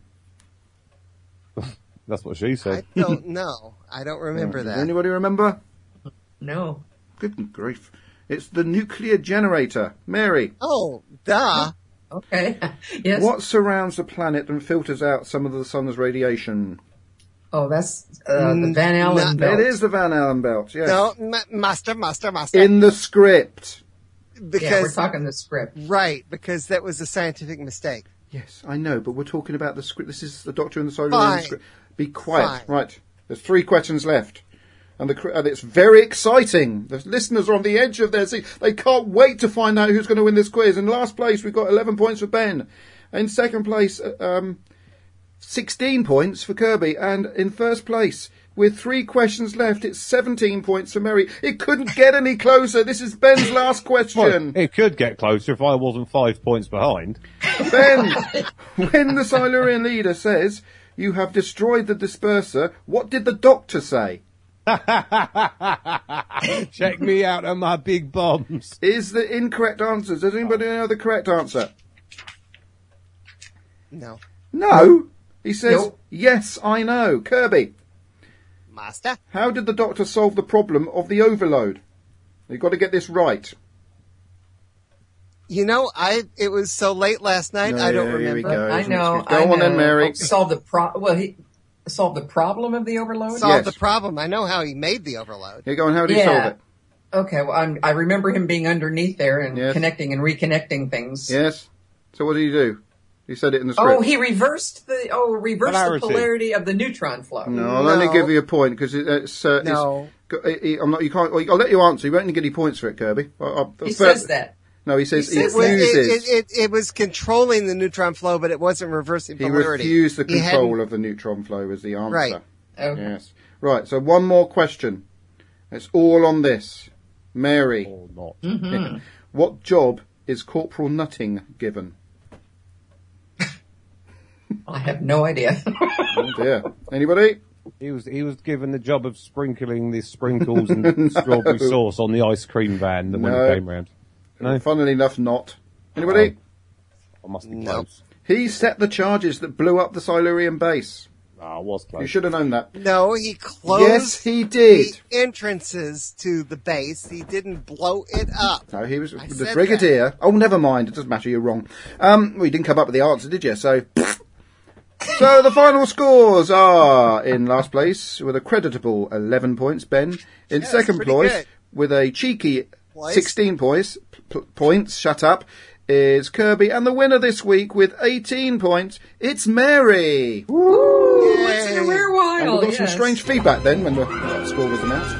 That's what she I said. don't know. I don't remember Does that. anybody remember? no. Good grief. It's the nuclear generator. Mary, Oh, duh. Okay. Yes. what surrounds the planet and filters out some of the sun's radiation? Oh, that's uh, the Mm, Van Allen not- belt. It is the Van Allen belt, yes. No, ma- master, master, master. In the script. Yeah, we're because talking the script. right, because that was a scientific mistake. Yes, I know, but we're talking about the script. This is the Doctor and the Silurian Fine. script. Be quiet. Fine. Right. There's three questions left. And, the, cr- and it's very exciting. The listeners are on the edge of their seat. They can't wait to find out who's going to win this quiz. In last place, we've got eleven points for Ben. In second place, uh, um, sixteen points for Kirby. And in first place, with three questions left, it's seventeen points for Mary. It couldn't get any closer. This is Ben's last Well, question. it could get closer if I wasn't five points behind. Ben, when the Silurian leader says, "You have destroyed the disperser," what did the Doctor say? Check me out on my big bombs. Is the incorrect answer. Does anybody know the correct answer? No. No. He says, Nope. "Yes, I know." Kirby, Master? how did the Doctor solve the problem of the overload? You've got to get this right. You know, I it was so late last night, No, I don't yeah, here we remember. go. I There's an know. excuse. Go I on know. then, Mary. Solve the pro. Well, he solve the problem of the overload? Solve Yes. the problem. I know how he made the overload. Here you go, and how do you Yeah. solve it? Okay, well, I'm, I remember him being underneath there and Yes. connecting and reconnecting things. Yes. So what did you do? You said it in the script. Oh, he reversed the oh reversed Polarity. the polarity of the neutron flow. No, I'll No. only give you a point because it, it's. Uh, No. It's, it, it, I'm not. You can't. I'll let you answer. You won't get any points for it, Kirby. I, I, He but- says that. No, he says He he, says It was, refuses. it, it, it, it was controlling the neutron flow, but it wasn't reversing he polarity. refused the He control hadn't- of the neutron flow. Was the answer? Right. Okay. Yes. Right. So one more question. It's all on this. Mary, Or not. Mm-hmm. what job is Corporal Nutting given? I have no idea. Oh dear. Anybody? He was he was given the job of sprinkling the sprinkles and strawberry sauce on the ice cream van that when No. it came round. No, Funnily enough, not. Anybody? I must be No. close. He set the charges that blew up the Silurian base. Ah, I was close. You should have known that. No, he closed Yes, he did. the entrances to the base. He didn't blow it up. No, he was I the said brigadier. Oh, never mind. It doesn't matter. You're wrong. Um, well, you didn't come up with the answer, did you? So, so the final scores are in last place with a creditable eleven points. Ben in Yeah, second pretty place good. with a cheeky Place. sixteen points. P- points. Shut up. Is Kirby, and the winner this week with eighteen points. It's Mary. Ooh, it's been a rare And while. we got some yes. strange feedback then when the uh, score was announced.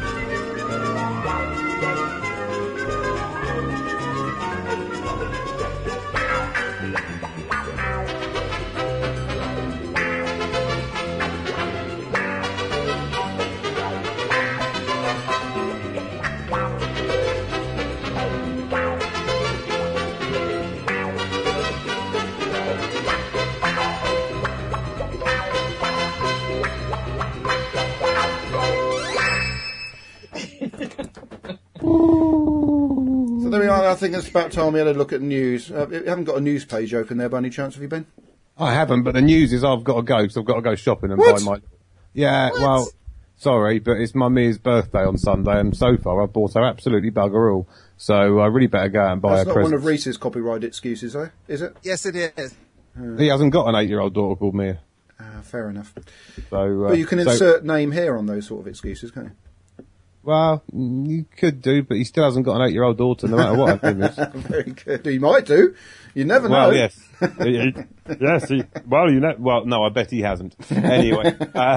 So there we are. I think it's about time we had a look at news. Uh, you haven't got a news page open there by any chance, have you, Ben? I haven't, but the news is I've got to go because I've got to go shopping and What? buy my. Yeah, well, sorry, but it's my Mia's birthday on Sunday, and so far I've bought her absolutely bugger all. So I really better go out and buy That's her not one of presents. Reese's copyright excuses, though, is it? Yes, it is. He hasn't got an eight-year-old daughter called Mia. Ah, fair enough. So, uh, But you can so- insert name here on those sort of excuses, can't you? Well, mm, you could do, but he still hasn't got an eight-year-old daughter, no matter what. I think it's- Very good. You might do. You never know. Well, yes, He- he- yes. He, well, you know. Well, no, I bet he hasn't. Anyway,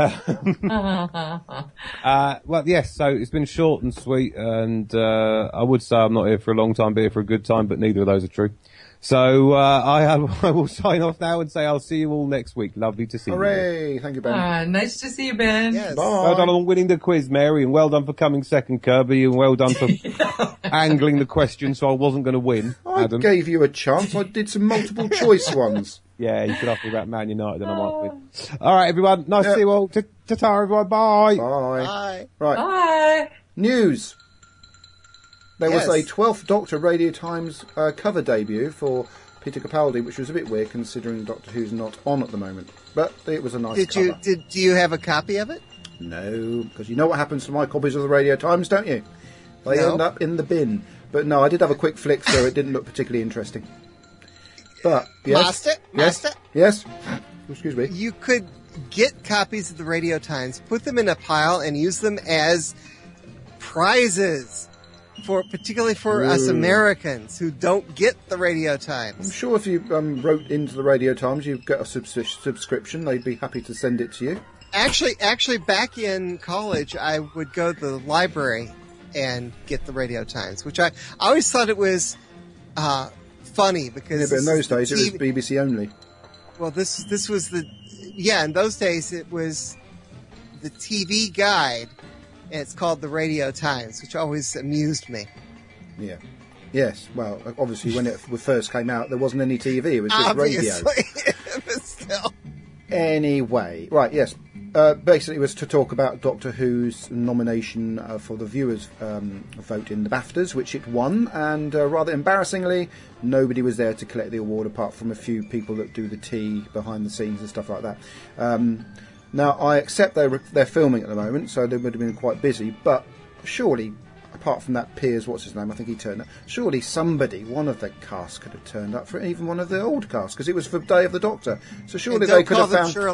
uh, uh, well, yes. So it's been short and sweet, and uh, I would say I'm not here for a long time, but here for a good time. But neither of those are true. So uh, I, have, I will sign off now and say I'll see you all next week. Lovely to see you. Hooray! Thank you, Ben. Ah, nice to see you, Ben. Yes. Bye. Well done on winning the quiz, Mary, and well done for coming second, Kirby, and well done for angling the question so I wasn't going to win, I Adam. gave you a chance. I did some multiple choice ones. Yeah, you could ask me about Man United and I might win. All right, everyone. Nice Yeah. to see you all. Ta- Ta-ta, everyone. Bye. Bye. Bye. Right. Bye. News. There Yes. was a twelfth Doctor Radio Times uh, cover debut for Peter Capaldi, which was a bit weird considering Doctor Who's not on at the moment. But it was a nice Did cover. you? Did do you have a copy of it? No, because you know what happens to my copies of the Radio Times, don't you? They No. end up in the bin. But no, I did have a quick flick, so it didn't look particularly interesting. But, yes. Master, Yes. Master, Yes. Excuse me. you could get copies of the Radio Times, put them in a pile, and use them as prizes for, particularly for us Ooh. Americans who don't get the Radio I'm Times. sure if you um, wrote into the Radio Times, you'd get a subs- subscription. They'd be happy to send it to you. Actually, actually, back in college, I would go to the library and get the Radio Times, which I, I always thought it was uh, funny because Yeah, but in those the days, it was T V B B C only. Well, this this was the yeah. In those days, it was the T V guide, and it's called the Radio Times, which always amused me. Yeah. Yes. Well, obviously, when it first came out, there wasn't any T V. It was just radio. Obviously, but still. Anyway, right, yes. Uh, basically, it was to talk about Doctor Who's nomination uh, for the viewers' um, vote in the BAFTAs, which it won, and uh, rather embarrassingly, nobody was there to collect the award apart from a few people that do the tea behind the scenes and stuff like that. Um, now, I accept they're, they're filming at the moment, so they would have been quite busy, but surely, apart from that Piers, what's his name, I think he turned up, surely somebody, one of the cast could have turned up for it, even one of the old cast, because it was for Day of the Doctor, so surely And don't they could call have them found... Shirley.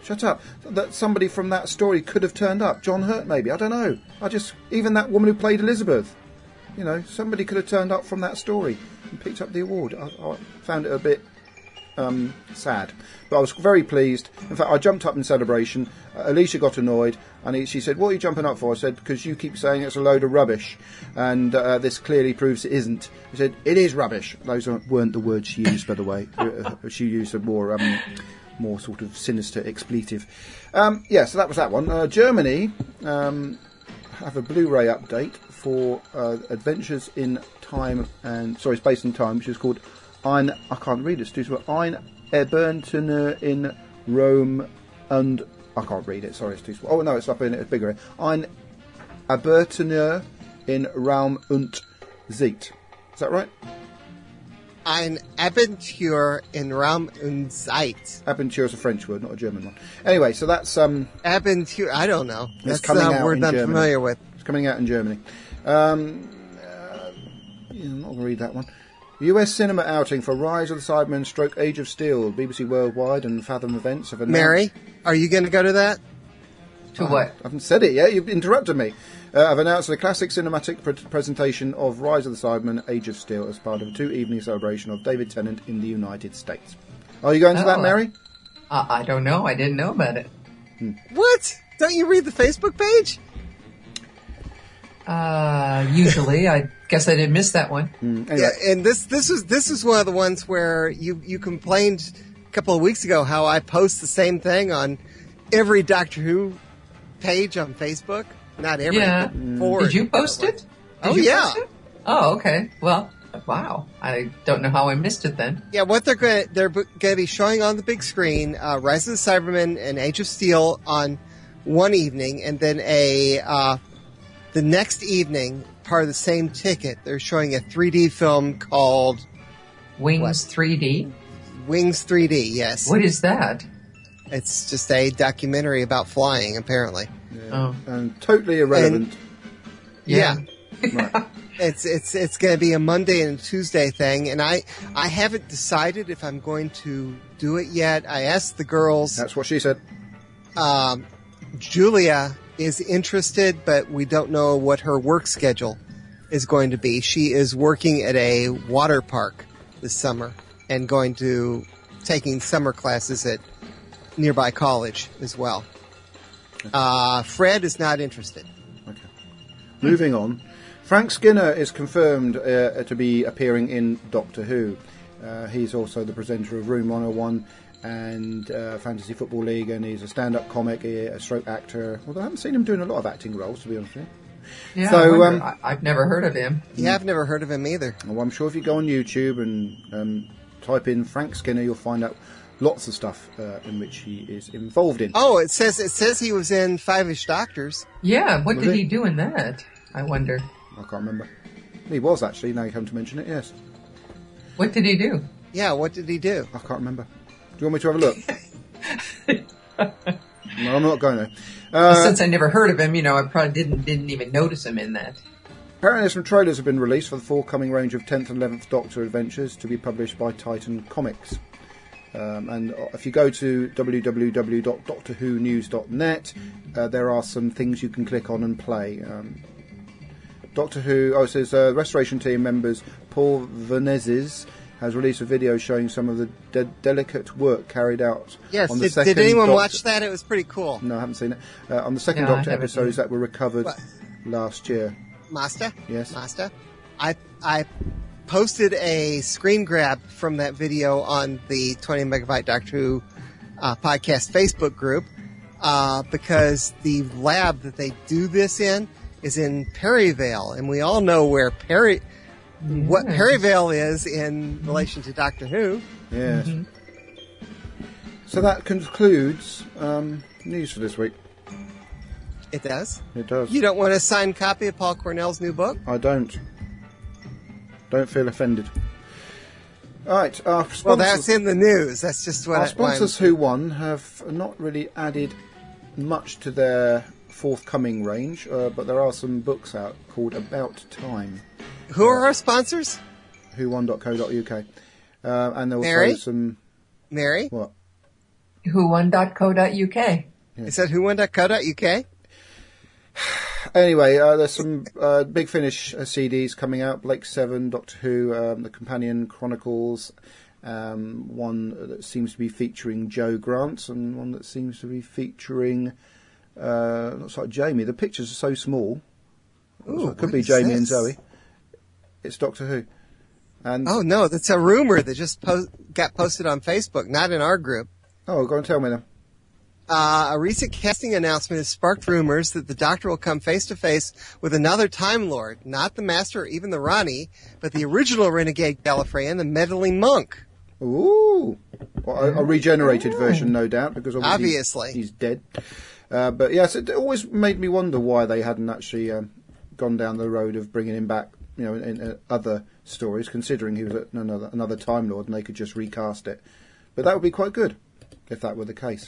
Shut up. That somebody from that story could have turned up. John Hurt, maybe. I don't know. I just... Even that woman who played Elizabeth. You know, somebody could have turned up from that story and picked up the award. I, I found it a bit um, sad. But I was very pleased. In fact, I jumped up in celebration. Uh, Alicia got annoyed. And he, she said, what are you jumping up for? I said, because you keep saying it's a load of rubbish. And uh, this clearly proves it isn't. He said, it is rubbish. Those weren't the words she used, by the way. She used a more... Um, more sort of sinister expletive. Um, yeah, so that was that one. Uh, Germany um, have a Blu-ray update for uh, Adventures in Time and... Sorry, Space and Time, which is called Ein... I can't read it, it's too small. Ein Abenteuer in Rome and... I can't read it, sorry, it's too small. Oh, no, it's up in it, it's bigger. Ein Abenteuer in Raum und Zeit. Is that right? Ein Abenteuer in Raum und Zeit. Abenteuer is a French word, not a German one. Anyway, so that's... um. Abenteuer, I don't know. It's That's coming a out word in I'm Germany. familiar with. It's coming out in Germany. Um, uh, yeah, I'm not going to read that one. U S cinema outing for Rise of the Cybermen stroke Age of Steel. B B C Worldwide and Fathom Events have announced... Mary, are you going to go to that? To what? I haven't said it yet. You've interrupted me. Uh, I've announced a classic cinematic pre- presentation of Rise of the Cybermen, Age of Steel, as part of a two-evening celebration of David Tennant in the United States. Are you going to Oh, that, Mary? Uh, I don't know. I didn't know about it. What? Don't you read the Facebook page? Uh, usually, I guess I didn't miss that one. Mm, anyway. Yeah, and this this was this was one of the ones where you you complained a couple of weeks ago how I post the same thing on every Doctor Who page on Facebook. Not every. Yeah. but four. Did you post it? Did Oh, you yeah. post it? Oh, okay. Well, wow. I don't know how I missed it then. Yeah, what they're going to they're going to be showing on the big screen, uh, Rise of the Cybermen and Age of Steel on one evening, and then a uh, the next evening, part of the same ticket, they're showing a three D film called Wings What? three D? Wings three D. Yes, What is that? it's just a documentary about flying, apparently. Oh, And totally irrelevant. yeah. Right. It's it's it's going to be a Monday and a Tuesday thing, and I I haven't decided if I'm going to do it yet. I asked the girls. That's what she said. Um, Julia is interested, but we don't know what her work schedule is going to be. She is working at a water park this summer and going to taking summer classes at nearby college as well. Uh, Fred is not interested. Okay. Moving on. Frank Skinner is confirmed uh, to be appearing in Doctor Who. Uh, he's also the presenter of Room one oh one and uh, Fantasy Football League, and he's a stand-up comic, a stroke actor. Although I haven't seen him doing a lot of acting roles, to be honest with you. Yeah, So, I wonder. um, I, I've never heard of him. Yeah, I've never heard of him either. Well, I'm sure if you go on YouTube and um, type in Frank Skinner, you'll find out lots of stuff uh, in which he is involved in. Oh, it says it says he was in Five-ish Doctors. Yeah, what Was did he? he do in that? I wonder. I can't remember. He was actually, now you come to mention it, yes. What did he do? Yeah, what did he do? I can't remember. Do you want me to have a look? No, I'm not going to. Uh, Since I never heard of him, you know, I probably didn't didn't even notice him in that. Apparently some trailers have been released for the forthcoming range of tenth and eleventh Doctor adventures to be published by Titan Comics. Um, and if you go to w w w dot doctor who news dot net, uh, there are some things you can click on and play. Um, Doctor Who, oh, it says uh, Restoration Team members Paul Venezes has released a video showing some of the de- delicate work carried out Yes, on the did, second did anyone Doctor- watch that? It was pretty cool. No, I haven't seen it. Uh, on the second No, I Doctor haven't episodes seen it. that were recovered What? last year. Master? Yes. Master? I I posted a screen grab from that video on the twenty megabyte Doctor Who uh, podcast Facebook group uh, because the lab that they do this in is in Perryvale, and we all know where Perry what Yes. Perryvale is in relation to Doctor Who. Yes. So that concludes um, news for this week. It does. It does. You don't want a signed copy of Paul Cornell's new book? I don't. Don't feel offended. All right. Our sponsors, Well, that's in the news. That's just what our I, sponsors Who Won have not really added much to their forthcoming range, uh, but there are some books out called About Time. Who are our sponsors? who won dot co dot uk. Uh, and there also Mary? some... Mary? What? who one dot co dot U K. Is that who one dot co dot U K? Anyway, uh, there's some uh, Big Finish uh, C Ds coming out. Blake Seven, Doctor Who, um, the Companion Chronicles, um, one that seems to be featuring Joe Grant, and one that seems to be featuring uh, looks like Jamie. The pictures are so small. Ooh, so it could what be is Jamie this? and Zoe. It's Doctor Who. And Oh no, that's a rumor that just po- got posted on Facebook, not in our group. oh, go and tell me then. Uh, a recent casting announcement has sparked rumors that the Doctor will come face to face with another Time Lord, not the Master or even the Rani, but the original Renegade Gallifreyan, the Meddling Monk. Ooh, well, a, a regenerated version, no doubt, because obviously, Obviously. he's dead. Uh, but yes, it always made me wonder why they hadn't actually um, gone down the road of bringing him back, you know, in, in uh, other stories, considering he was a, another another Time Lord, and they could just recast it. But that would be quite good if that were the case.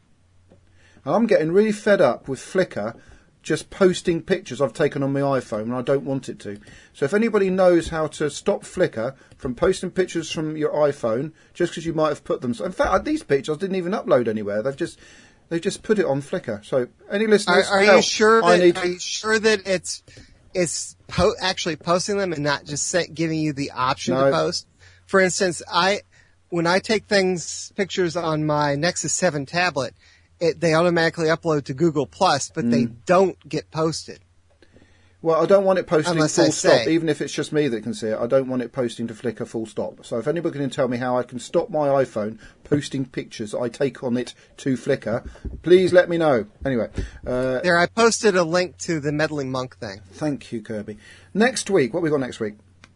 And I'm getting really fed up with Flickr just posting pictures I've taken on my iPhone and I don't want it to. So if anybody knows how to stop Flickr from posting pictures from your iPhone just because you might have put them... In fact, these pictures I didn't even upload anywhere. They've just they've just put it on Flickr. So any Are, listeners... are help. you sure I that need... are you sure that it's it's po- actually posting them and not just sa- giving you the option No. to post? For instance, I when I take things pictures on my Nexus seven tablet, it, they automatically upload to Google Plus, but they don't get posted. Well, I don't want it posting Unless full I stop, say. even if it's just me that can see it. I don't want it posting to Flickr full stop. So if anybody can tell me how I can stop my iPhone posting pictures I take on it to Flickr, please let me know. Anyway, uh, There, I posted a link to the Meddling Monk thing. thank you, Kirby. Next week, what we got next week?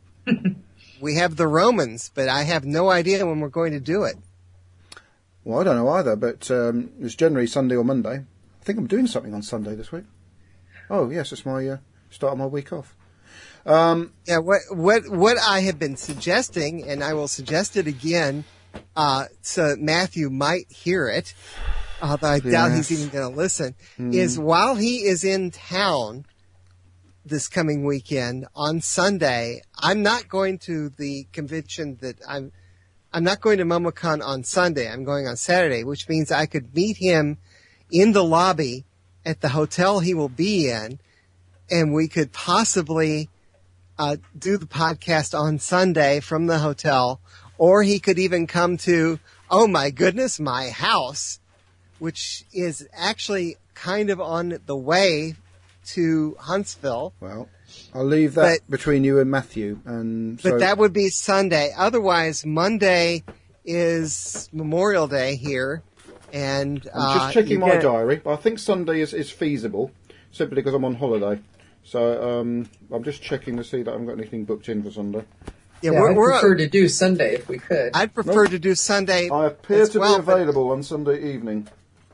We have the Romans, but I have no idea when we're going to do it. Well, I don't know either, but um, it's generally Sunday or Monday. I think I'm doing something on Sunday this week. Oh, yes, it's my uh, start of my week off. Um, Yeah, what what what I have been suggesting, and I will suggest it again, uh, so Matthew might hear it, although I doubt Yes. he's even going to listen, is while he is in town this coming weekend on Sunday, I'm not going to the convention that I'm. I'm not going to MomoCon on Sunday. I'm going on Saturday, which means I could meet him in the lobby at the hotel he will be in, and we could possibly uh, do the podcast on Sunday from the hotel, or he could even come to, oh my goodness, my house, which is actually kind of on the way to Huntsville. well, I'll leave that But- between you and Matthew. And so, But that would be Sunday. Otherwise, Monday is Memorial Day here, and I'm uh, just checking you my get- diary. I think Sunday is, is feasible, simply because I'm on holiday. So um, I'm just checking to see that I haven't got anything booked in for Sunday. Yeah, Yeah, we're, I'd we're, prefer to do Sunday if we could. I'd prefer to do Sunday. I appear as to well, be but available on Sunday evening.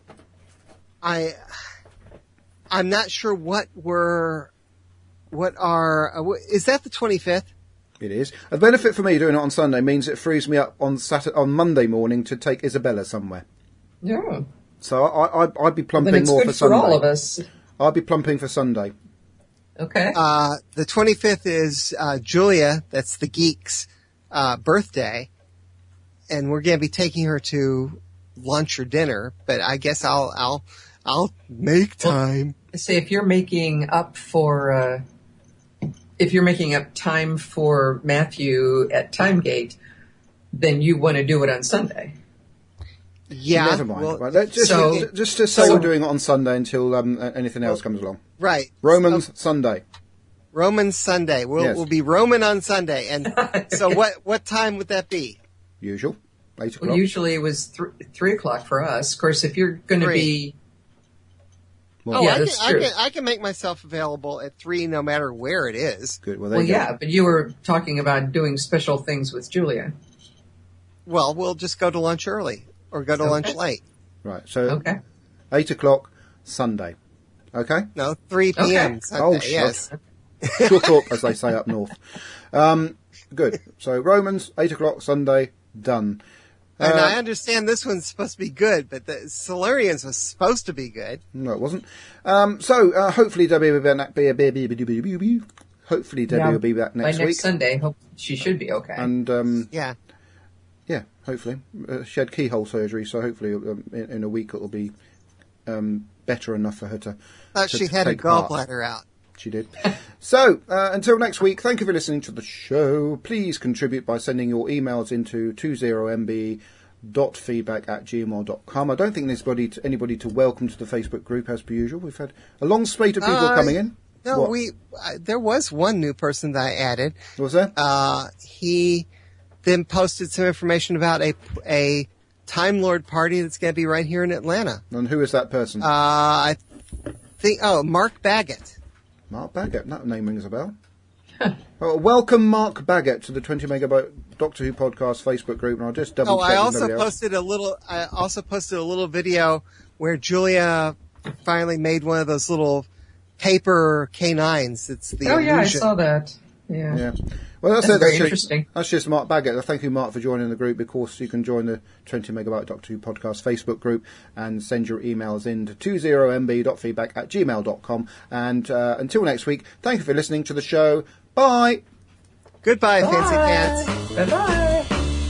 I, I'm not sure what we're, what are. Uh, wh- is that the twenty-fifth? It is. A benefit for me doing it on Sunday means it frees me up on Saturday, on Monday morning to take Isabella somewhere. Yeah. So I, I, I'd be Then plumping it's more good for for Sunday. all of us. I'd be plumping for Sunday. Okay. Uh, the twenty-fifth is uh, Julia, that's the geek's uh, birthday, and we're going to be taking her to lunch or dinner. But I guess I'll I'll I'll make time. Say if you're making up for, uh, if you're making up time for Matthew at Timegate, then you want to do it on Sunday. Yeah, Never mind. well, right, let's just, so- just to say so- we're doing it on Sunday until um, anything else comes along. right. Romans So, Sunday. Roman Sunday. We'll Yes. we'll be Roman on Sunday. And so what what time would that be? Usual. Eight o'clock. Well, usually it was th- three o'clock for us. Of course, if you're going to Three. be, Oh, Yeah, I can, that's I true. can I can make myself available at three, no matter where it is. Good. Well, there well, you go. yeah, but you were talking about doing special things with Julia. Well, we'll just go to lunch early or go to Okay. lunch late. Right. So Okay. eight o'clock Sunday. Okay. No, three p.m. Okay. Sunday. Oh, shut yes. Shut up, as they say up north. Um, good. So Romans eight o'clock Sunday done. And Uh, I understand this one's supposed to be good, but the Solarians was supposed to be good. No, it wasn't. Um, so uh, hopefully Debbie will be back. be- be- be- be- be- be- be- Hopefully Debbie Yeah, will be back By next next week. Sunday, hope she should be okay. And um, Yeah. yeah, hopefully. Uh, she had keyhole surgery, so hopefully um, in, in a week it'll be um, better enough for her to. Uh, to she to had a take part. gallbladder out. She did. So, uh, until next week, thank you for listening to the show. Please contribute by sending your emails into two zero m b dot feedback at gmail dot com. I don't think there's anybody to, anybody to welcome to the Facebook group, as per usual. We've had a long spate of people Uh, coming in. No, What? we uh, there was one new person that I added. What was that? Uh, he then posted some information about a a Time Lord party that's going to be right here in Atlanta. And who is that person? Uh, I think oh, Mark Baggett. Mark Baggett. That name rings a bell. Well, welcome, Mark Baggett, to the twenty Megabyte Doctor Who podcast Facebook group, and I'll just double Oh, check. I with also nobody else. posted a little. I also posted a little video where Julia finally made one of those little paper K nines. It's the Oh yeah, I illusion. saw that. Yeah. Yeah. Well, that's, That's it. very That's just, interesting. that's just Mark Baggett. Thank you, Mark, for joining the group. Of course, you can join the twenty Megabyte Doctor Who podcast Facebook group and send your emails in to two zero m b dot feedback at gmail dot com. And uh, until next week, thank you for listening to the show. Bye. Goodbye, fancy cats. Bye bye.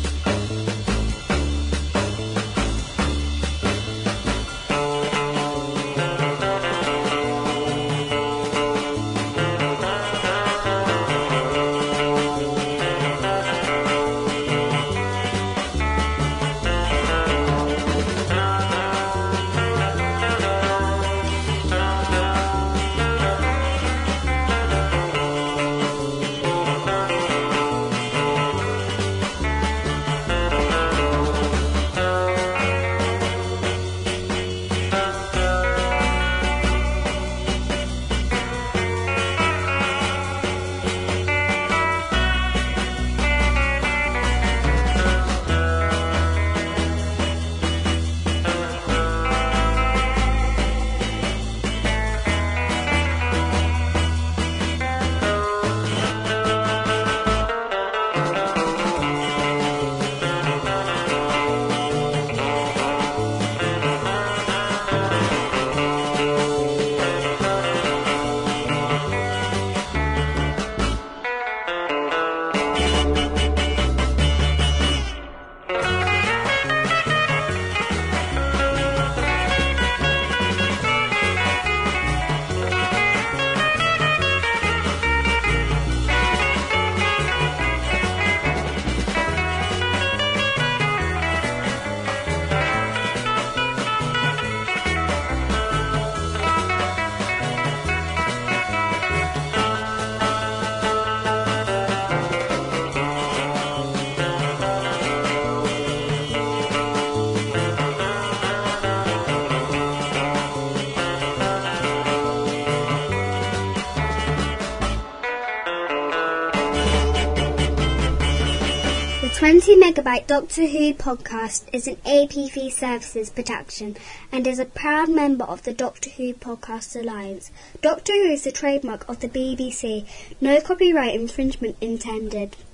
twenty Megabyte Doctor Who podcast is an A P V Services production and is a proud member of the Doctor Who Podcast Alliance. Doctor Who is a trademark of the B B C. No copyright infringement intended.